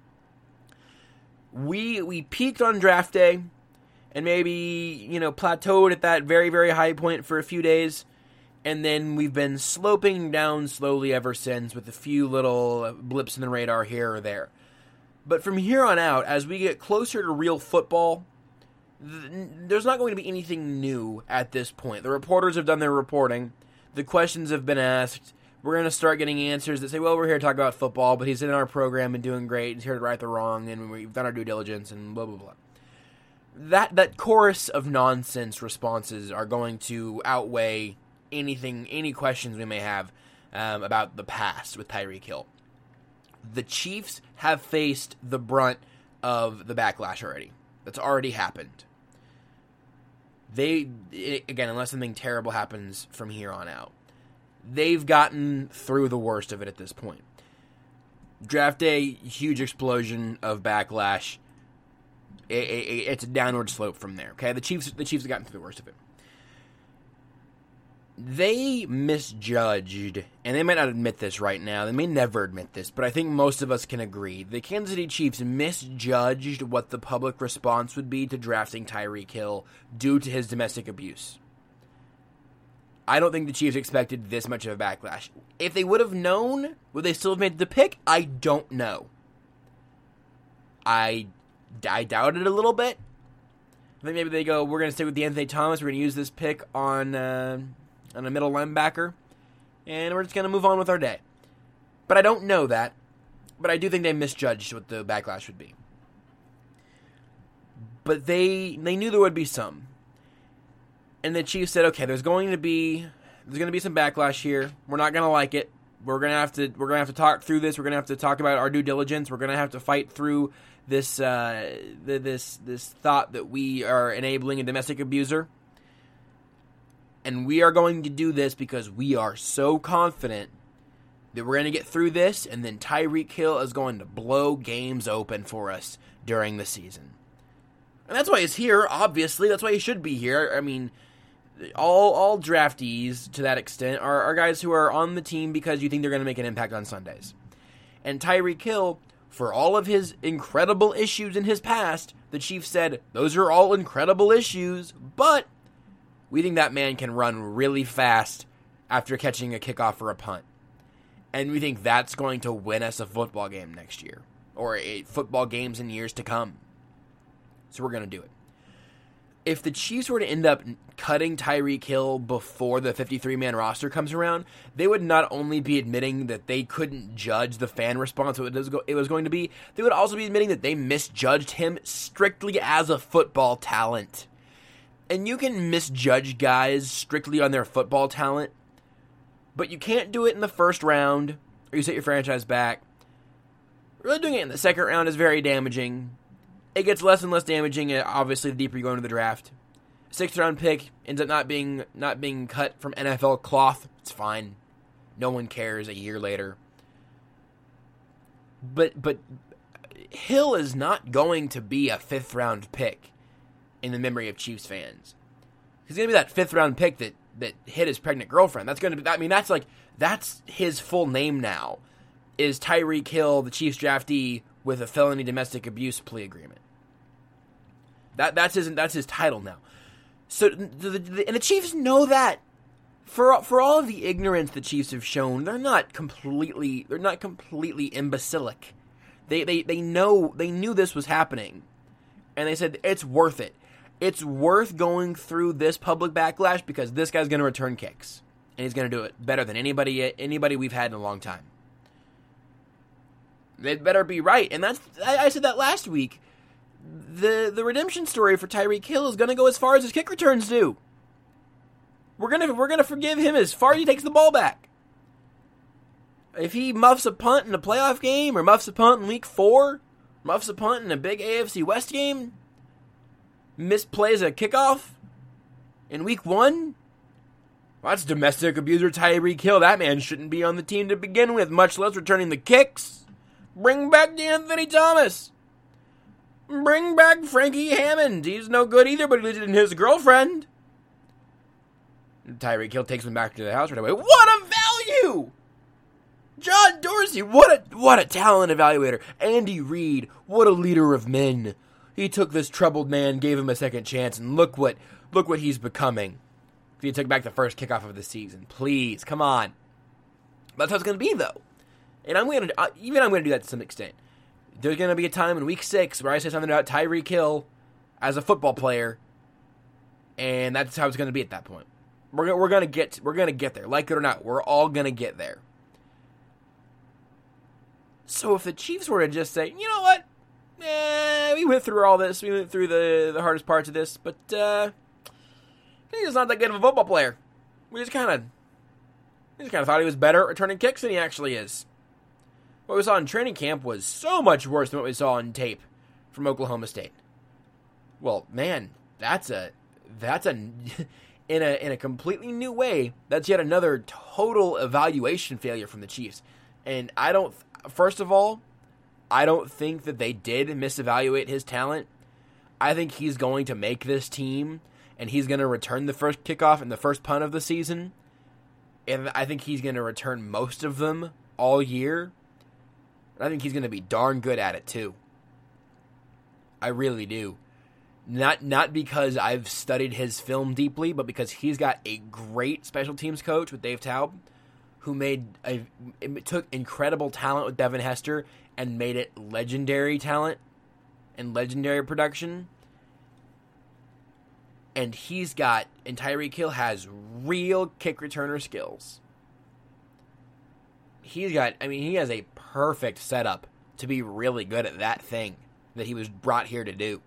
We we peaked on draft day and maybe, you know, plateaued at that very, very high point for a few days, and then we've been sloping down slowly ever since with a few little blips in the radar here or there. But from here on out, as we get closer to real football, th- there's not going to be anything new at this point. The reporters have done their reporting. The questions have been asked. We're going to start getting answers that say, well, we're here to talk about football, but he's in our program and doing great. He's here to right the wrong, and we've done our due diligence, and blah, blah, blah. That that chorus of nonsense responses are going to outweigh anything, any questions we may have um, about the past with Tyreek Hill. The Chiefs have faced the brunt of the backlash already. That's already happened. They, again, unless something terrible happens from here on out, they've gotten through the worst of it at this point. Draft day, huge explosion of backlash. It, it, it's a downward slope from there. Okay, the Chiefs, the Chiefs have gotten through the worst of it. They misjudged, and they might not admit this right now. They may never admit this, but I think most of us can agree. The Kansas City Chiefs misjudged what the public response would be to drafting Tyreek Hill due to his domestic abuse. I don't think the Chiefs expected this much of a backlash. If they would have known, would they still have made the pick? I don't know. I, I doubt it a little bit. I think maybe they go, we're going to stick with De'Anthony Thomas. We're going to use this pick on... Uh, on a middle linebacker, and we're just going to move on with our day. But I don't know that, but I do think they misjudged what the backlash would be. But they they knew there would be some. And the Chiefs said, okay, there's going to be there's going to be some backlash here. We're not going to like it. We're going to have to we're going to have to talk through this. We're going to have to talk about our due diligence. We're going to have to fight through this uh, this this thought that we are enabling a domestic abuser. And we are going to do this because we are so confident that we're going to get through this, and then Tyreek Hill is going to blow games open for us during the season. And that's why he's here, obviously. That's why he should be here. I mean, all all draftees, to that extent, are, are guys who are on the team because you think they're going to make an impact on Sundays. And Tyreek Hill, for all of his incredible issues in his past, the Chiefs said, those are all incredible issues, but... we think that man can run really fast after catching a kickoff or a punt. And we think that's going to win us a football game next year. Or a football games in years to come. So we're going to do it. if the Chiefs were to end up cutting Tyreek Hill before the fifty-three man roster comes around, they would not only be admitting that they couldn't judge the fan response what it was going to be, they would also be admitting that they misjudged him strictly as a football talent. And you can misjudge guys strictly on their football talent, but you can't do it in the first round, or you set your franchise back. Really doing it in the second round is very damaging. It gets less and less damaging, obviously, the deeper you go into the draft. Sixth round pick ends up not being not being cut from N F L cloth. It's fine. No one cares a year later. But but Hill is not going to be a fifth round pick in the memory of Chiefs fans. He's going to be that fifth round pick that, that hit his pregnant girlfriend. That's going to be. I mean, that's like that's his full name now. Is Tyreek Hill, the Chiefs draftee with a felony domestic abuse plea agreement. That that's his that's his title now. So the, the, and the Chiefs know that. For for all of the ignorance the Chiefs have shown, they're not completely they're not completely imbecilic. They they they know they knew this was happening, and they said it's worth it. It's worth going through this public backlash because this guy's going to return kicks, and he's going to do it better than anybody anybody we've had in a long time. They'd better be right, and that's I, I said that last week. The the redemption story for Tyreek Hill is going to go as far as his kick returns do. We're gonna we're gonna forgive him as far as he takes the ball back. If he muffs a punt in a playoff game, or muffs a punt in week four, muffs a punt in a big A F C West game, misplays a kickoff in week one, well, that's domestic abuser Tyreek Hill. That man shouldn't be on the team to begin with, much less returning the kicks. Bring back Anthony Thomas. Bring back Frankie Hammond. He's no good either, but he's his girlfriend. Tyreek Hill takes him back to the house right away. What a value! John Dorsey, what a what a talent evaluator. Andy Reid, what a leader of men. He took this troubled man, gave him a second chance, and look what look what he's becoming. He took back the first kickoff of the season. Please, come on. That's how it's going to be, though. And I'm going to even I'm going to do that to some extent. There's going to be a time in week six where I say something about Tyreek Hill as a football player, and that's how it's going to be at that point. We're we're going to get we're going to get there, like it or not. We're all going to get there. So if the Chiefs were to just say, you know what, eh, we went through all this, we went through the the hardest parts of this, but uh, he's not that good of a football player. We just kind of we just kind of thought he was better at returning kicks than he actually is. What we saw in training camp was so much worse than what we saw on tape from Oklahoma State. Well, man, that's a that's a in a in a completely new way. That's yet another total evaluation failure from the Chiefs. And I don't. First of all, I don't think that they did misevaluate his talent. I think he's going to make this team, and he's going to return the first kickoff and the first punt of the season. And I think he's going to return most of them all year. I think he's going to be darn good at it, too. I really do. Not not because I've studied his film deeply, but because he's got a great special teams coach with Dave Taub, who made a, it took incredible talent with Devin Hester and made it legendary talent and legendary production. And he's got, and Tyreek Hill has real kick returner skills. He's got, I mean, he has a perfect setup to be really good at that thing that he was brought here to do.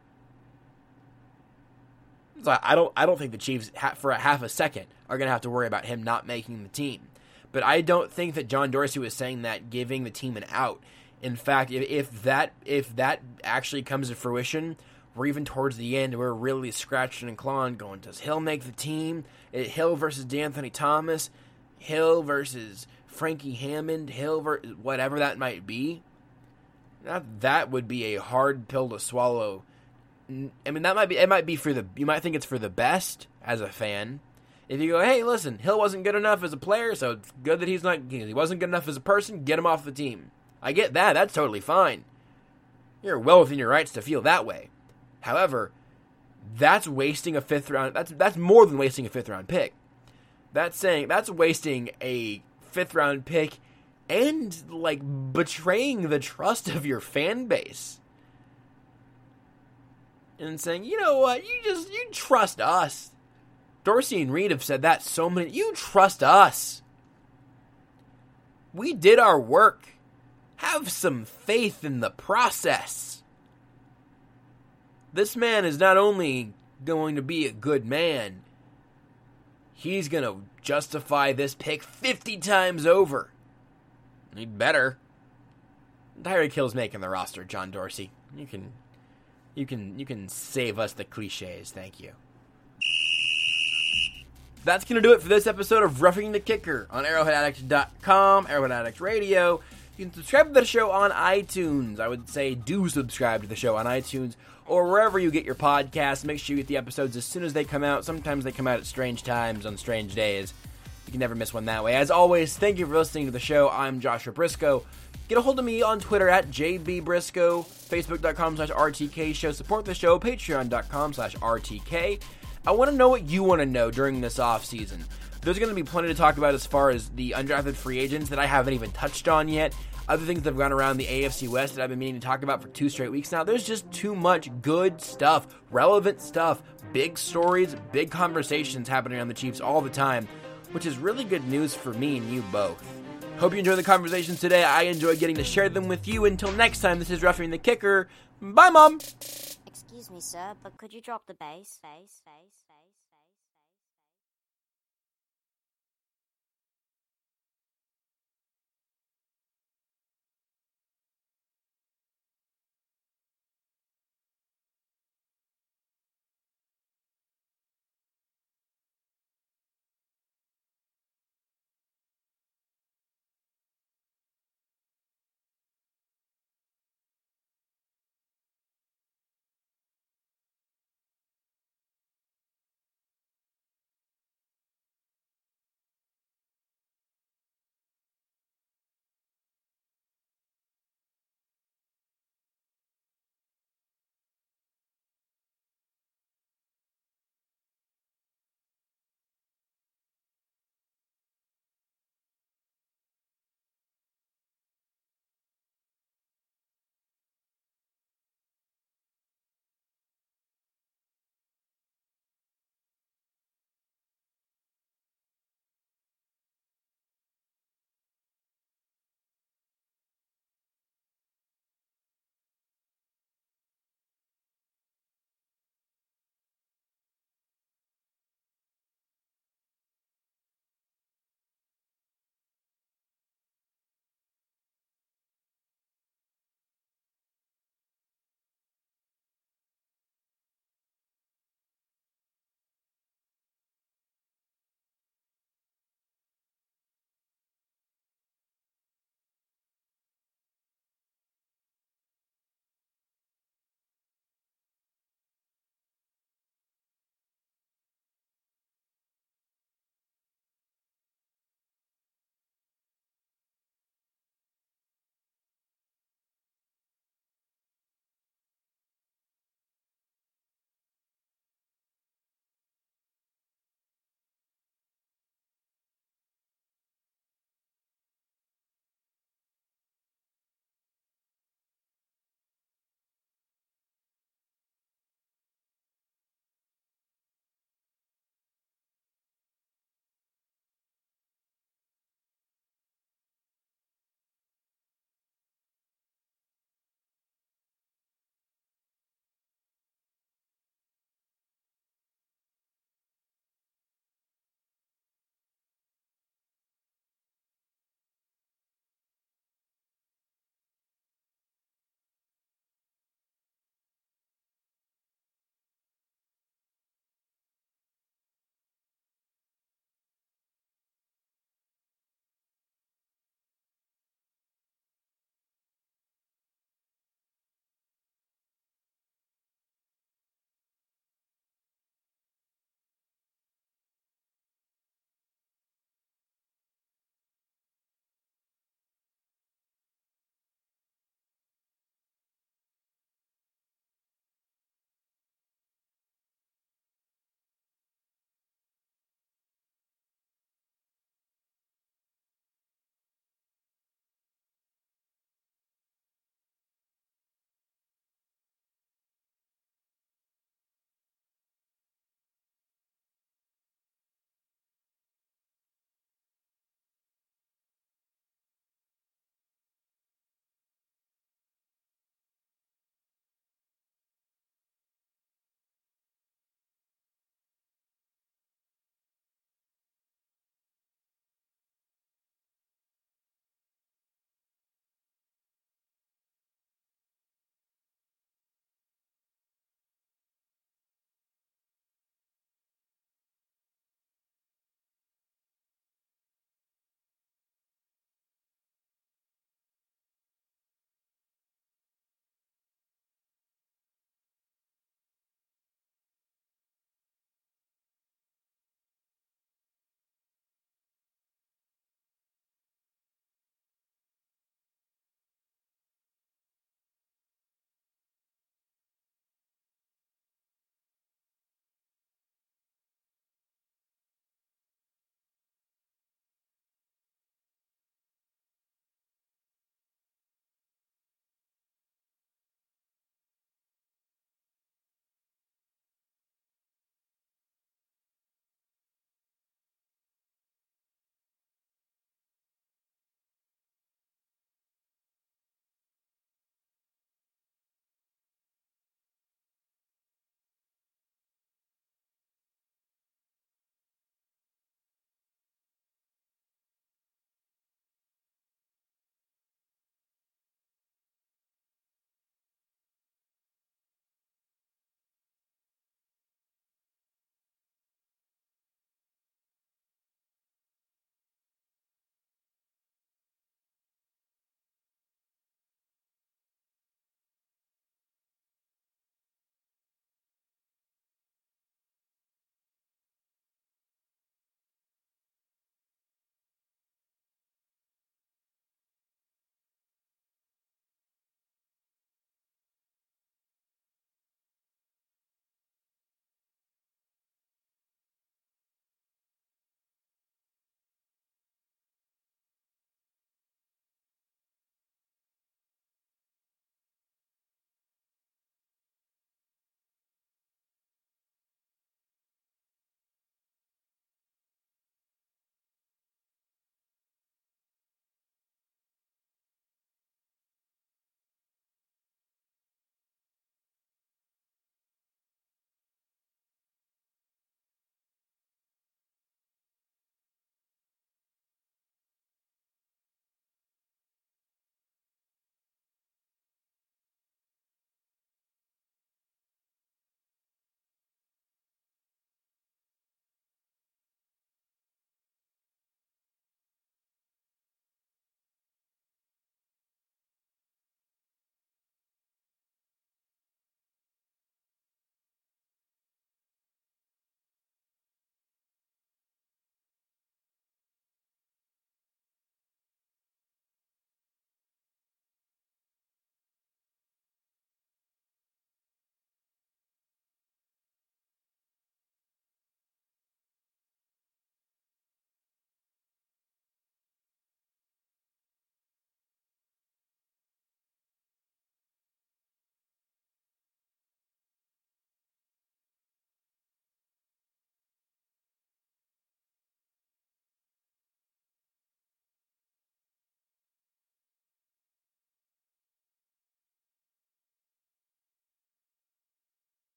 So I don't, I don't think the Chiefs, for a half a second, are going to have to worry about him not making the team. But I don't think that John Dorsey was saying that giving the team an out. In fact, if, if that, if that actually comes to fruition, we're even towards the end, we're really scratching and clawing, going, does Hill make the team? Hill versus D'Anthony Thomas, Hill versus Frankie Hammond, Hill versus whatever that might be. That that would be a hard pill to swallow. I mean, that might be it. Might be for the you might think it's for the best as a fan. If you go, hey, listen, Hill wasn't good enough as a player, so it's good that he's not. He wasn't good enough as a person. Get him off the team. I get that. That's totally fine. You're well within your rights to feel that way. However, that's wasting a fifth round. That's that's more than wasting a fifth round pick. That's saying that's wasting a fifth round pick and like betraying the trust of your fan base. and saying, you know what, you just, you trust us. Dorsey and Reed have said that so many, you trust us. We did our work. Have some faith in the process. This man is not only going to be a good man, he's going to justify this pick fifty times over. He'd better. Tyreek Hill's making the roster, John Dorsey. You can, you can, you can save us the cliches. Thank you. That's going to do it for this episode of Roughing the Kicker on arrowhead addict dot com, Arrowhead Addict Radio. You can subscribe to the show on iTunes. I would say do subscribe to the show on iTunes or wherever you get your podcasts. Make sure you get the episodes as soon as they come out. Sometimes they come out at strange times on strange days. You can never miss one that way. As always, thank you for listening to the show. I'm Joshua Briscoe. Get a hold of me on Twitter at J B Briscoe, Facebook dot com slash R T K show. Support the show, Patreon dot com slash R T K. I want to know what you want to know during this offseason. There's going to be plenty to talk about as far as the undrafted free agents that I haven't even touched on yet. Other things that have gone around the A F C West that I've been meaning to talk about for two straight weeks now. There's just too much good stuff, relevant stuff, big stories, big conversations happening on the Chiefs all the time, which is really good news for me and you both. Hope you enjoyed the conversations today. I enjoyed getting to share them with you. Until next time, this is Roughing the Kicker. Bye, Mom! Excuse me, sir, but could you drop the bass? Bass, bass, bass.